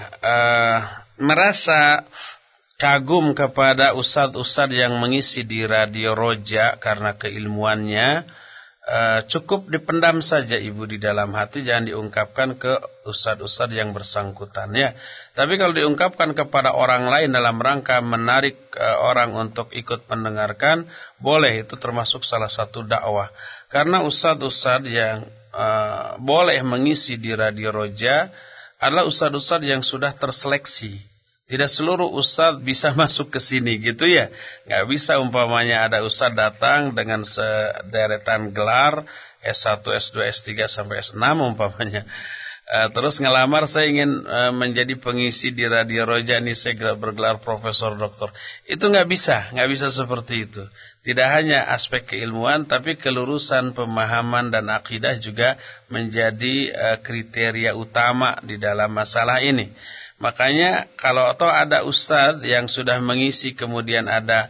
Merasa kagum kepada ustadz-ustadz yang mengisi di Radio Roja karena keilmuannya, cukup dipendam saja ibu di dalam hati, jangan diungkapkan ke ustadz-ustadz yang bersangkutan ya. Tapi kalau diungkapkan kepada orang lain dalam rangka menarik orang untuk ikut mendengarkan, boleh, itu termasuk salah satu dakwah. Karena ustadz-ustadz yang boleh mengisi di Radio Roja adalah ustadz-ustadz yang sudah terseleksi. Tidak seluruh ustadz bisa masuk ke sini gitu ya. Nggak bisa umpamanya ada ustadz datang dengan sederetan gelar S1, S2, S3 sampai S6 umpamanya. Terus ngelamar, saya ingin menjadi pengisi di Radio Roja ini, saya bergelar profesor doktor. Itu nggak bisa seperti itu. Tidak hanya aspek keilmuan, tapi kelurusan pemahaman dan akidah juga menjadi kriteria utama di dalam masalah ini. Makanya kalau ada ustadz yang sudah mengisi kemudian ada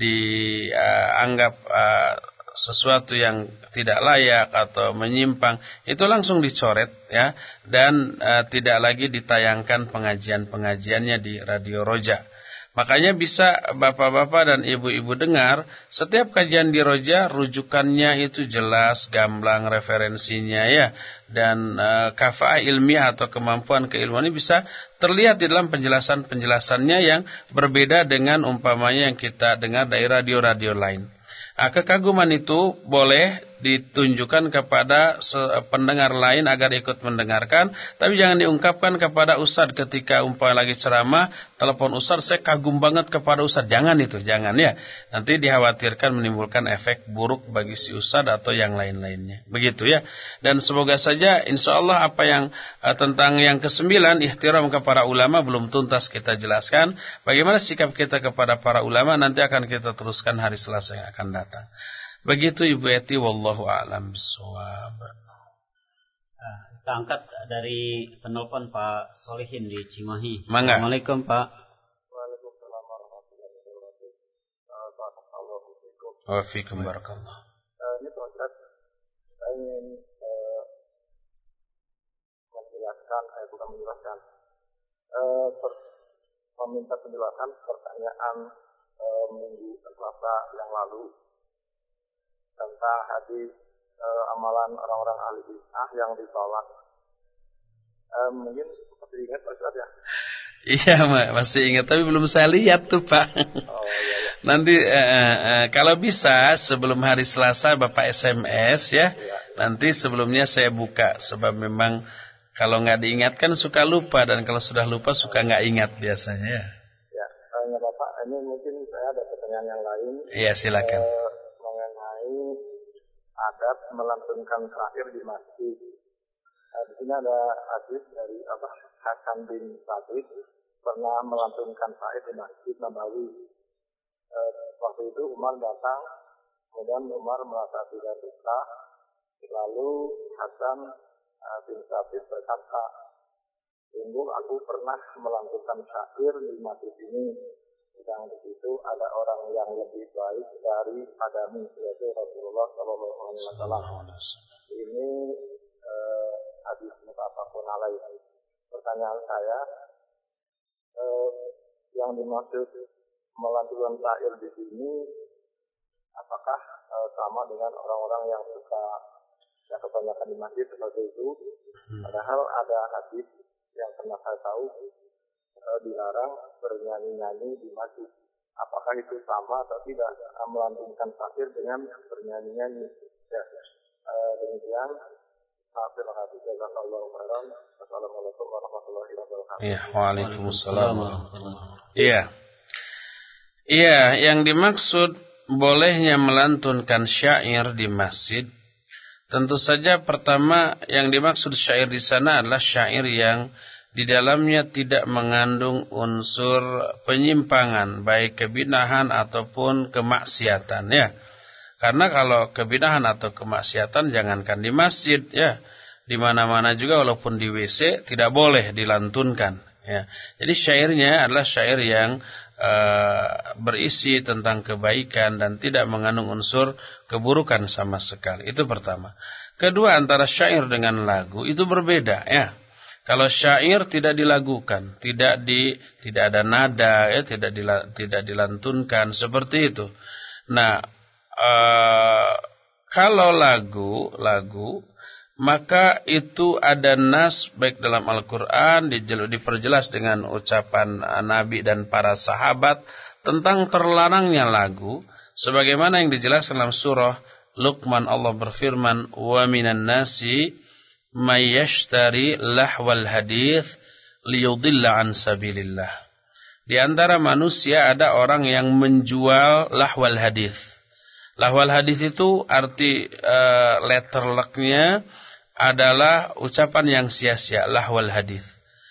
dianggap sesuatu yang tidak layak atau menyimpang, itu langsung dicoret ya, dan tidak lagi ditayangkan pengajian-pengajiannya di Radio Roja. Makanya bisa bapak-bapak dan ibu-ibu dengar, setiap kajian di Roja rujukannya itu jelas, gamblang referensinya ya, dan kafaah ilmiah atau kemampuan keilmuan ini bisa terlihat di dalam penjelasan-penjelasannya yang berbeda dengan umpamanya yang kita dengar dari radio-radio lain. Kekaguman itu boleh ditunjukkan kepada pendengar lain agar ikut mendengarkan, tapi jangan diungkapkan kepada ustadz ketika umpamanya lagi ceramah, telepon ustadz, saya kagum banget kepada ustadz. Jangan ya. Nanti dikhawatirkan menimbulkan efek buruk bagi si ustadz atau yang lain-lainnya. Begitu ya. Dan semoga saja insyaallah apa yang tentang yang ke-9, ihtiram kepada ulama, belum tuntas kita jelaskan. Bagaimana sikap kita kepada para ulama nanti akan kita teruskan hari Selasa yang akan datang. Begitu Ibu Eti, wallahu a'lam bishawab.
kita angkat dari penelpon Pak Solihin di Cimahi.
Mangga.
Assalamualaikum Pak.
Waalaikumsalam warahmatullahi wabarakatuh. Barakallahu fikum.
Wa fikum barakallah.
Ini Pak Ustaz, saya ingin meminta penjelasan pertanyaan minggu Selasa yang lalu tentang hadis amalan orang-orang ahli bid'ah yang ditolak. Mungkin masih ingat Pak Ustaz ya?
Iya, masih ingat, tapi belum saya lihat tuh Pak.
Oh iya.
Nanti kalau bisa sebelum hari Selasa Bapak SMS ya. Nanti sebelumnya saya buka, sebab memang kalau nggak diingatkan suka lupa, dan kalau sudah lupa suka nggak ingat biasanya ya.
Ya, nggak Bapak, ini mungkin saya ada pertanyaan yang lain.
Iya, silakan.
Mengenai adat melantunkan syair di masjid. Di sini ada hadis dari Hasan bin Sabit pernah melantunkan syair di Masjid Nabawi. Waktu itu Umar datang, kemudian Umar merasa tidak suka. Lalu Hasan bin Sabit berkata, "Sungguh aku pernah melantunkan syair di masjid ini, sedang di situ ada orang yang lebih baik daripadamu, yaitu Rasulullah SAW." Ini hadis muttafaqun alaih. Pertanyaan saya, yang dimaksud melantunkan syair di sini, apakah sama dengan orang-orang yang suka ya kebanyakan di masjid seperti itu? Padahal ada hadis yang pernah saya tahu dilarang bernyanyi-nyanyi di masjid. Apakah itu sama atau tidak melantunkan syair dengan bernyanyi-nyanyi? Ya, demikian. Terima kasih. Jazakallahu khairan. Wassalamualaikum warahmatullahi wabarakatuh.
Iya, waalaikumsalam. Iya. Iya, yang dimaksud bolehnya melantunkan syair di masjid, tentu saja pertama yang dimaksud syair di sana adalah syair yang di dalamnya tidak mengandung unsur penyimpangan, baik kebid'ahan ataupun kemaksiatan ya. Karena kalau kebid'ahan atau kemaksiatan jangankan di masjid ya, di mana-mana juga walaupun di WC tidak boleh dilantunkan ya. Jadi syairnya adalah syair yang berisi tentang kebaikan dan tidak mengandung unsur keburukan sama sekali. Itu pertama. Kedua, antara syair dengan lagu itu berbeda ya. Kalau syair tidak dilagukan, tidak ada nada ya, tidak dilantunkan seperti itu. Nah, kalau lagu maka itu ada nas baik dalam Al-Quran diperjelas dengan ucapan Nabi dan para sahabat tentang terlarangnya lagu, sebagaimana yang dijelaskan dalam surah Luqman. Allah berfirman, wa minan nasi may yashtari lahwal hadits liyudilla an sabilillah. Di antara manusia ada orang yang menjual lahwal hadits. Lahwal hadis itu arti letterleknya adalah ucapan yang sia-sia, lahwal hadis.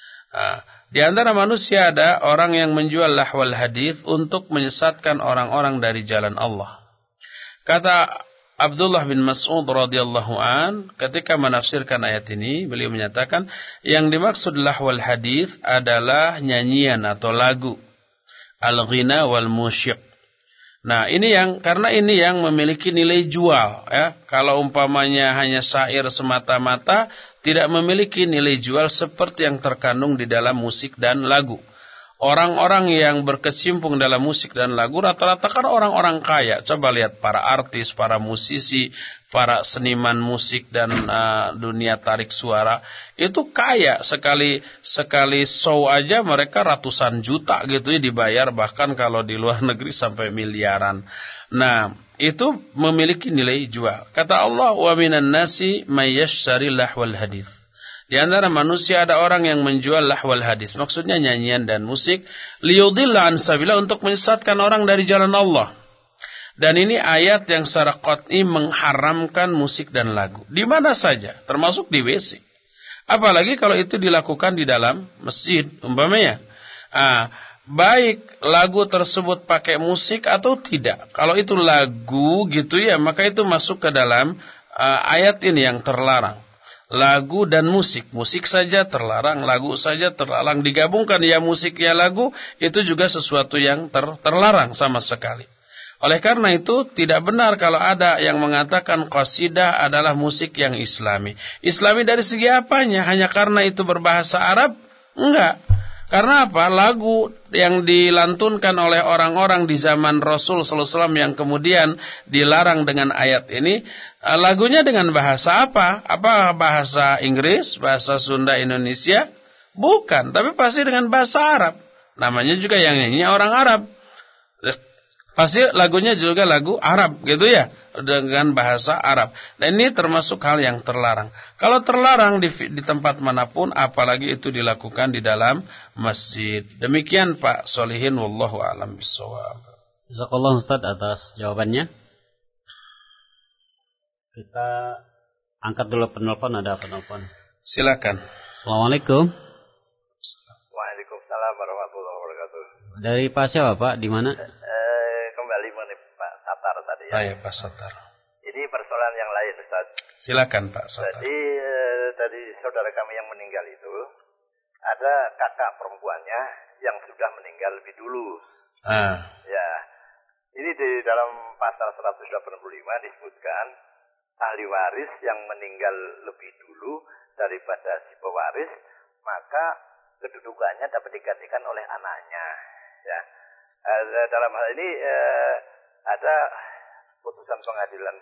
Di antara manusia ada orang yang menjual lahwal hadis untuk menyesatkan orang-orang dari jalan Allah. Kata Abdullah bin Mas'ud radhiyallahu an ketika menafsirkan ayat ini, beliau menyatakan yang dimaksud lahwal hadis adalah nyanyian atau lagu, al-ghina wal musyiq. Nah, karena ini yang memiliki nilai jual ya. Kalau umpamanya hanya syair semata-mata tidak memiliki nilai jual seperti yang terkandung di dalam musik dan lagu. Orang-orang yang berkecimpung dalam musik dan lagu rata-rata kan orang-orang kaya. Coba lihat para artis, para musisi, para seniman musik dan dunia tarik suara itu kaya. Sekali show aja mereka ratusan juta gitu ya dibayar, bahkan kalau di luar negeri sampai miliaran. Nah, itu memiliki nilai jual. Kata Allah, wa minan nasi may yashtari lahwal hadits. Di antara manusia ada orang yang menjual lahwal hadis. Maksudnya nyanyian dan musik. Liyudilla an sabilillah, untuk menyesatkan orang dari jalan Allah. Dan ini ayat yang secara qat'i mengharamkan musik dan lagu. Di mana saja, termasuk di WC. Apalagi kalau itu dilakukan di dalam masjid, umpamanya. Baik lagu tersebut pakai musik atau tidak. Kalau itu lagu gitu ya, maka itu masuk ke dalam ayat ini yang terlarang. lagu dan musik. Musik saja terlarang, lagu saja terlarang. Digabungkan ya musik ya lagu, itu juga sesuatu yang terlarang sama sekali. Oleh karena itu tidak benar kalau ada yang mengatakan qasidah adalah musik yang islami. Islami dari segi apanya? Hanya karena itu berbahasa Arab? Enggak. Karena apa? Lagu yang dilantunkan oleh orang-orang di zaman Rasul sallallahu alaihi wasallam yang kemudian dilarang dengan ayat ini, lagunya dengan bahasa apa? Apa bahasa Inggris, bahasa Sunda, Indonesia? Bukan, tapi pasti dengan bahasa Arab. Namanya juga yang nyanyi orang Arab. Pasti lagunya juga lagu Arab gitu ya, dengan bahasa Arab. Dan ini termasuk hal yang terlarang. Kalau terlarang di tempat manapun, apalagi itu dilakukan di dalam masjid. Demikian Pak Solihin, wallahu a'lam bishawab.
Jazakallah Ustaz atas jawabannya. Kita angkat dulu penelpon, ada penelpon.
Silakan.
Assalamualaikum.
Waalaikumsalam warahmatullahi wabarakatuh.
Dari Pak siapa Pak? Di mana?
Ya Pak Satar.
Ini persoalan yang lain Ustaz.
Silakan Pak Satar.
Jadi tadi saudara kami yang meninggal itu ada kakak perempuannya yang sudah meninggal lebih dulu. Ya. Ini di dalam pasal 185 disebutkan ahli waris yang meninggal lebih dulu daripada si pewaris, maka kedudukannya dapat digantikan oleh anaknya. Ya. Dalam hal ini ada putusan pengadilan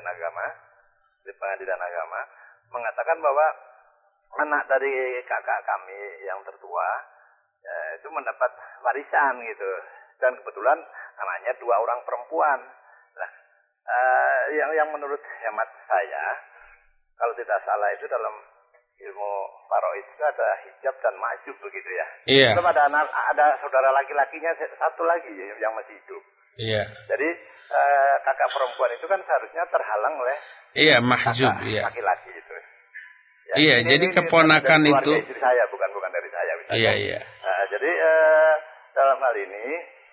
agama mengatakan bahwa anak dari kakak kami yang tertua itu mendapat warisan gitu, dan kebetulan anaknya 2 orang perempuan. Nah, yang menurut hemat saya, kalau tidak salah itu dalam ilmu faraid itu ada hijab dan majub begitu ya.
Iya.
Belum ada saudara laki-lakinya satu lagi yang masih hidup.
Iya.
Jadi kakak perempuan itu kan seharusnya terhalang oleh
mahjub,
laki-laki itu. Ya,
iya, jadi keponakan itu
istri saya, bukan dari saya.
Iya.
Jadi dalam hal ini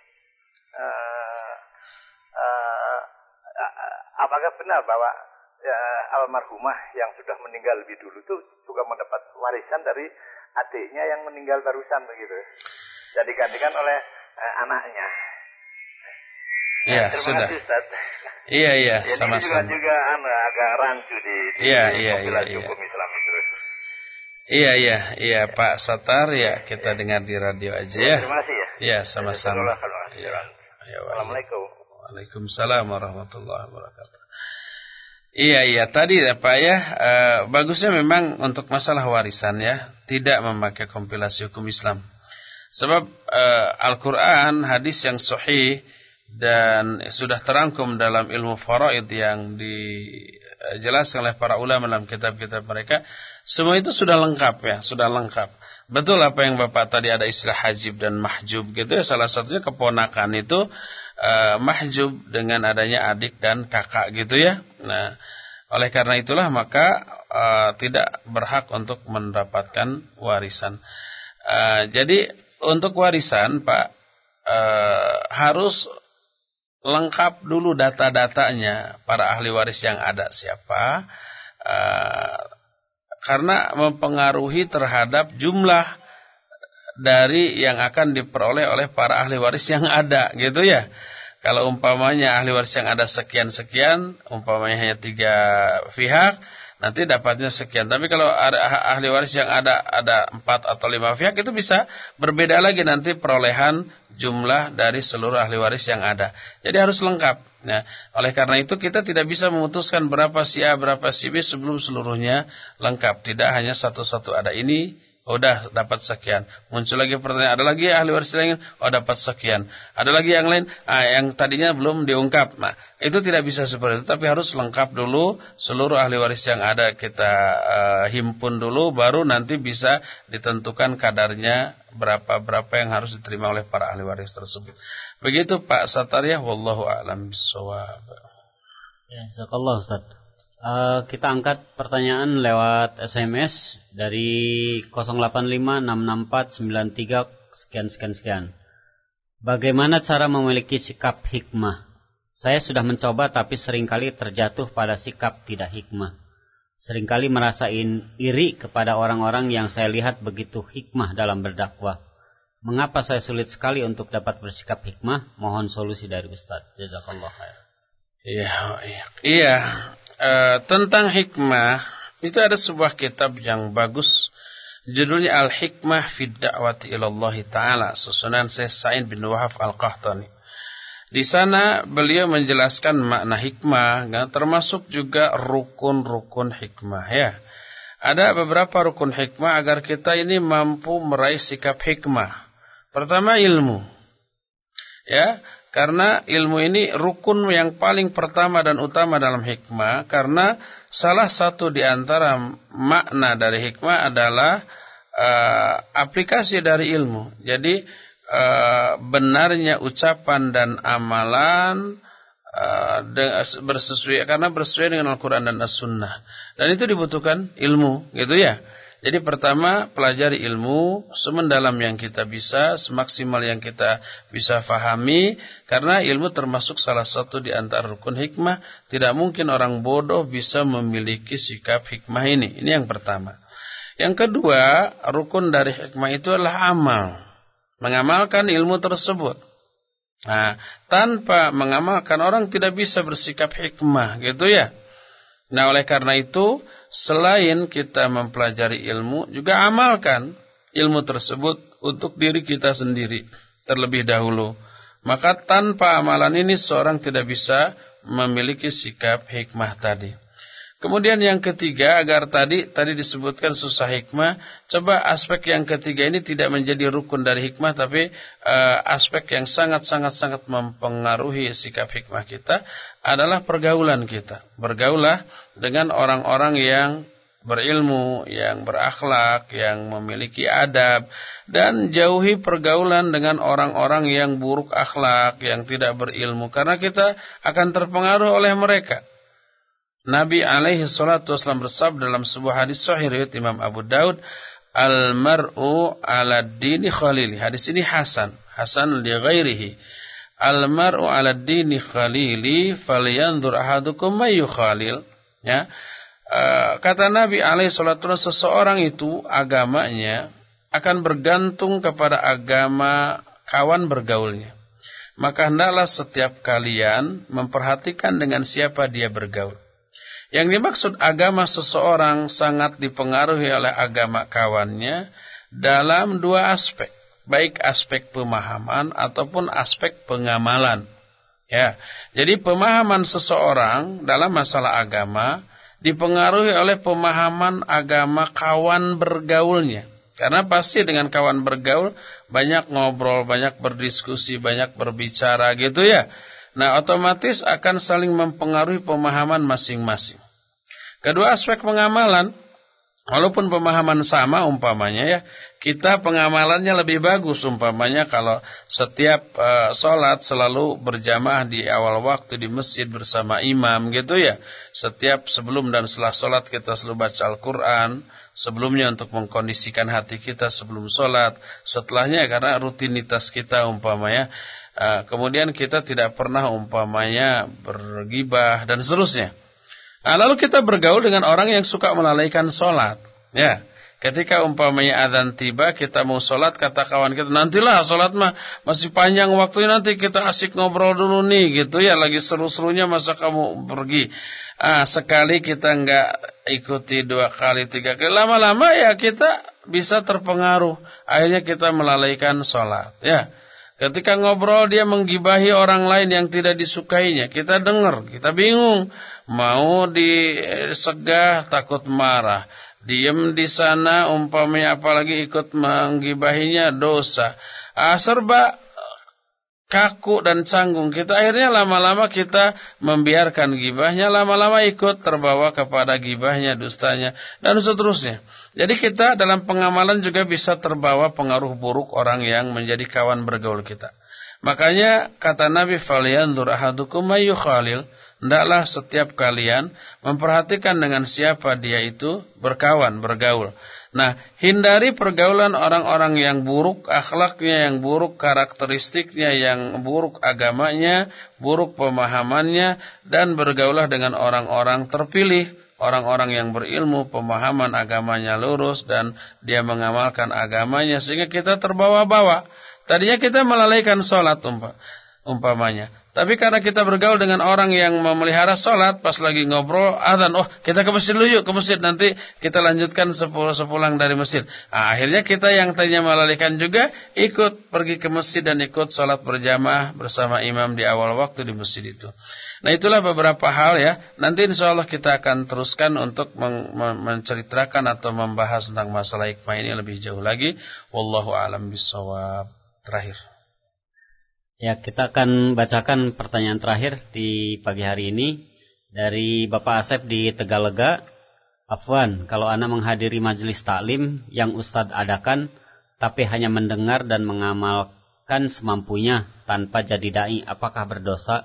apakah benar bahwa almarhumah yang sudah meninggal lebih dulu itu juga mendapat warisan dari adiknya yang meninggal barusan begitu? Jadi digantikan oleh anaknya.
Iya, sudah.
Kasih, Ustaz.
Iya, sama-sama.
Ini juga agak rancu di kompilasi hukum Islam terus.
Iya, Pak Satar ya, kita dengar di radio aja ya.
Terima kasih ya.
Iya, sama-sama.
Assalamualaikum.
Waalaikumsalam warahmatullahi wabarakatuh. Iya, tadi Pak ya, bagusnya memang untuk masalah warisan ya, tidak memakai kompilasi hukum Islam. Sebab Al-Quran, hadis yang sahih dan sudah terangkum dalam ilmu faraid yang dijelaskan oleh para ulama dalam kitab-kitab mereka, semua itu sudah lengkap ya, sudah lengkap. Betul apa yang Bapak tadi ada istilah hajib dan mahjub gitu ya, salah satunya keponakan itu mahjub dengan adanya adik dan kakak gitu ya. Nah, oleh karena itulah maka tidak berhak untuk mendapatkan warisan. Jadi untuk warisan Pak harus lengkap dulu data-datanya para ahli waris yang ada siapa, karena mempengaruhi terhadap jumlah dari yang akan diperoleh oleh para ahli waris yang ada gitu ya. Kalau umpamanya ahli waris yang ada sekian-sekian, umpamanya hanya 3 pihak, nanti dapatnya sekian. Tapi kalau ada ahli waris yang ada 4 atau 5 pihak, itu bisa berbeda lagi nanti perolehan jumlah dari seluruh ahli waris yang ada. Jadi harus lengkap. Nah, oleh karena itu kita tidak bisa memutuskan berapa si A, berapa si B sebelum seluruhnya lengkap. Tidak hanya satu-satu ada ini, udah dapat sekian. Muncul lagi pertanyaan, ada lagi ahli waris lain, dapat sekian. Ada lagi yang lain, yang tadinya belum diungkap. Nah, itu tidak bisa seperti itu, tapi harus lengkap dulu seluruh ahli waris yang ada kita himpun dulu, baru nanti bisa ditentukan kadarnya berapa yang harus diterima oleh para ahli waris tersebut. Begitu Pak Satariyah, wallahu a'lam bishawab.
Ya, jazakallah Ustaz. Kita angkat pertanyaan lewat SMS dari 08566493 sekian. Bagaimana cara memiliki sikap hikmah? Saya sudah mencoba tapi seringkali terjatuh pada sikap tidak hikmah. seringkali merasain iri kepada orang-orang yang saya lihat begitu hikmah dalam berdakwah. Mengapa saya sulit sekali untuk dapat bersikap hikmah? Mohon solusi dari Ustaz. Jazakallah khair.
Iya. Tentang hikmah, itu ada sebuah kitab yang bagus. Judulnya Al-Hikmah fi Da'wati Ilallah Ta'ala. Susunan Syekh Sa'id bin Wahab Al-Qahtani. Di sana beliau menjelaskan makna hikmah, termasuk juga rukun-rukun hikmah. Ya. Ada beberapa rukun hikmah agar kita ini mampu meraih sikap hikmah. Pertama, ilmu. Ya, karena ilmu ini rukun yang paling pertama dan utama dalam hikmah, karena salah satu di antara makna dari hikmah adalah aplikasi dari ilmu. Jadi benarnya ucapan dan amalan karena bersesuaian dengan Al-Quran dan As-Sunnah. Dan itu dibutuhkan ilmu, gitu ya. Jadi pertama, pelajari ilmu semendalam yang kita bisa, semaksimal yang kita bisa fahami, karena ilmu termasuk salah satu di antara rukun hikmah. Tidak mungkin orang bodoh bisa memiliki sikap hikmah ini. Ini yang pertama. Yang kedua, rukun dari hikmah itu adalah amal. Mengamalkan ilmu tersebut. Nah, tanpa mengamalkan orang tidak bisa bersikap hikmah, gitu ya. Nah, oleh karena itu, selain kita mempelajari ilmu, juga amalkan ilmu tersebut untuk diri kita sendiri terlebih dahulu. Maka tanpa amalan ini seorang tidak bisa memiliki sikap hikmah tadi. Kemudian yang ketiga, agar tadi disebutkan susah hikmah, coba aspek yang ketiga ini tidak menjadi rukun dari hikmah, tapi aspek yang sangat mempengaruhi sikap hikmah kita adalah pergaulan kita. Bergaulah dengan orang-orang yang berilmu, yang berakhlak, yang memiliki adab, dan jauhi pergaulan dengan orang-orang yang buruk akhlak, yang tidak berilmu, karena kita akan terpengaruh oleh mereka. Nabi alaihi salatu wasallam bersabda dalam sebuah hadis sahih riwayat Imam Abu Daud, al-mar'u 'ala dini khalili. Hadis ini hasan li ghairihi. Al-mar'u 'ala dini khalili falyanzur ahadukum may yukhalil. Ya. Kata Nabi alaihi salatu wasallam, seseorang itu agamanya akan bergantung kepada agama kawan bergaulnya. Maka hendaklah setiap kalian memperhatikan dengan siapa dia bergaul. Yang dimaksud agama seseorang sangat dipengaruhi oleh agama kawannya dalam dua aspek. Baik aspek pemahaman ataupun aspek pengamalan. Ya, jadi pemahaman seseorang dalam masalah agama dipengaruhi oleh pemahaman agama kawan bergaulnya. Karena pasti dengan kawan bergaul banyak ngobrol, banyak berdiskusi, banyak berbicara gitu ya. Nah, otomatis akan saling mempengaruhi pemahaman masing-masing. Kedua aspek pengamalan, walaupun pemahaman sama umpamanya ya, kita pengamalannya lebih bagus umpamanya kalau setiap sholat selalu berjamaah di awal waktu di masjid bersama imam gitu ya. Setiap sebelum dan setelah sholat kita selalu baca Al-Quran, sebelumnya untuk mengkondisikan hati kita sebelum sholat, setelahnya karena rutinitas kita umpamanya. Kemudian kita tidak pernah umpamanya bergibah dan seterusnya. Nah, lalu kita bergaul dengan orang yang suka melalaikan sholat. Ya, ketika umpamanya azan tiba, kita mau sholat, kata kawan kita, nantilah sholat mah masih panjang waktunya, nanti kita asik ngobrol dulu nih, gitu ya, lagi seru-serunya masa kamu pergi. Sekali kita nggak ikuti, 2 kali, 3 kali, lama-lama ya kita bisa terpengaruh. Akhirnya kita melalaikan sholat. Ya. Ketika ngobrol dia menggibahi orang lain yang tidak disukainya. Kita dengar, kita bingung. Mau disegah takut marah. Diam di sana umpamanya apalagi ikut menggibahinya dosa. Serba kaku dan canggung. Kita akhirnya lama-lama kita membiarkan gibahnya. Lama-lama ikut terbawa kepada gibahnya, dustanya, dan seterusnya. Jadi kita dalam pengamalan juga bisa terbawa pengaruh buruk orang yang menjadi kawan bergaul kita. Makanya kata Nabi, falyanzur ahadukum may yukhalil. Hendaklah setiap kalian memperhatikan dengan siapa dia itu berkawan, bergaul. Nah, hindari pergaulan orang-orang yang buruk akhlaknya, yang buruk karakteristiknya, yang buruk agamanya, buruk pemahamannya, dan bergaulah dengan orang-orang terpilih, orang-orang yang berilmu, pemahaman agamanya lurus, dan dia mengamalkan agamanya, sehingga kita terbawa-bawa. Tadinya kita melalaikan sholat umpamanya. Tapi karena kita bergaul dengan orang yang memelihara sholat, pas lagi ngobrol, adzan, oh kita ke masjid dulu yuk, ke masjid, nanti kita lanjutkan sepulang dari masjid. Nah, akhirnya kita yang tadinya melalaikan juga ikut pergi ke masjid dan ikut sholat berjamaah bersama imam di awal waktu di masjid itu. Nah, itulah beberapa hal ya. Nanti insya Allah kita akan teruskan untuk menceritakan atau membahas tentang masalah hikmah ini lebih jauh lagi. Wallahu a'lam bishawab. Terakhir.
Ya, kita akan bacakan pertanyaan terakhir di pagi hari ini dari Bapak Asep di Tegalega. Afwan, kalau ana menghadiri majelis taklim yang Ustadz adakan, tapi hanya mendengar dan mengamalkan semampunya tanpa jadi dai, apakah berdosa?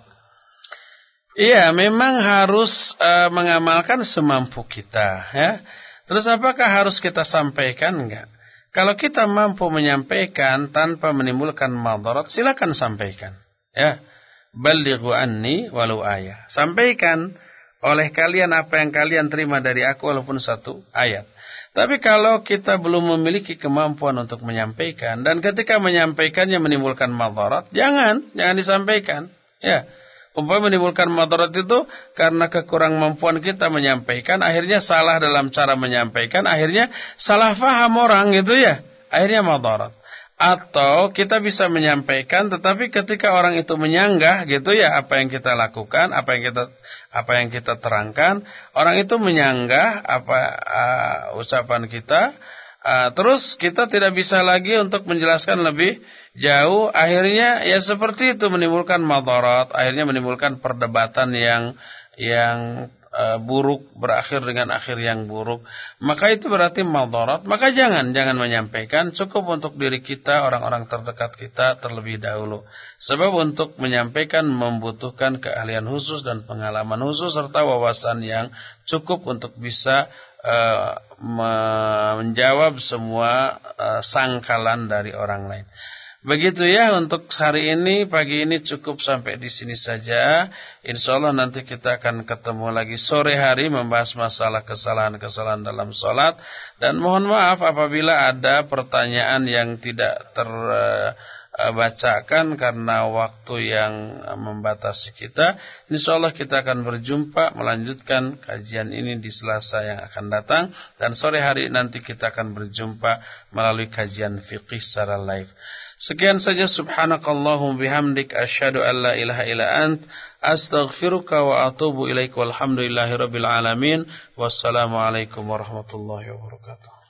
Iya, memang harus mengamalkan semampu kita, ya. Terus apakah harus kita sampaikan? Enggak. Kalau kita mampu menyampaikan tanpa menimbulkan madarat, silakan sampaikan. Ya, balighu anni walau ayah. Sampaikan oleh kalian apa yang kalian terima dari aku walaupun satu ayat. Tapi kalau kita belum memiliki kemampuan untuk menyampaikan dan ketika menyampaikannya menimbulkan madarat, jangan disampaikan. Ya. Umpama menimbulkan madarat itu karena kekurang mampuan kita menyampaikan, akhirnya salah dalam cara menyampaikan, akhirnya salah faham orang gitu ya, akhirnya madarat. Atau kita bisa menyampaikan tetapi ketika orang itu menyanggah gitu ya apa yang kita lakukan, apa yang kita terangkan, orang itu menyanggah ucapan kita, terus kita tidak bisa lagi untuk menjelaskan lebih jauh, akhirnya ya seperti itu menimbulkan madarat, akhirnya menimbulkan perdebatan yang buruk, berakhir dengan akhir yang buruk. Maka itu berarti madarat. Maka jangan menyampaikan, cukup untuk diri kita, orang-orang terdekat kita terlebih dahulu. Sebab untuk menyampaikan membutuhkan keahlian khusus dan pengalaman khusus serta wawasan yang cukup untuk bisa menjawab semua sangkalan dari orang lain. Begitu ya untuk hari ini, pagi ini cukup sampai di sini saja. Insyaallah nanti kita akan ketemu lagi sore hari membahas masalah kesalahan-kesalahan dalam sholat. Dan mohon maaf apabila ada pertanyaan yang tidak terbacakan karena waktu yang membatasi kita. Insyaallah kita akan berjumpa melanjutkan kajian ini di Selasa yang akan datang. Dan sore hari nanti kita akan berjumpa melalui kajian fiqih secara live. Sekian saja, subhanakallahum bihamdik asyhadu an la ilaha illa ant astaghfiruka wa atubu ilaik walhamdulillahi rabbil alamin. Wassalamualaikum warahmatullahi wabarakatuh.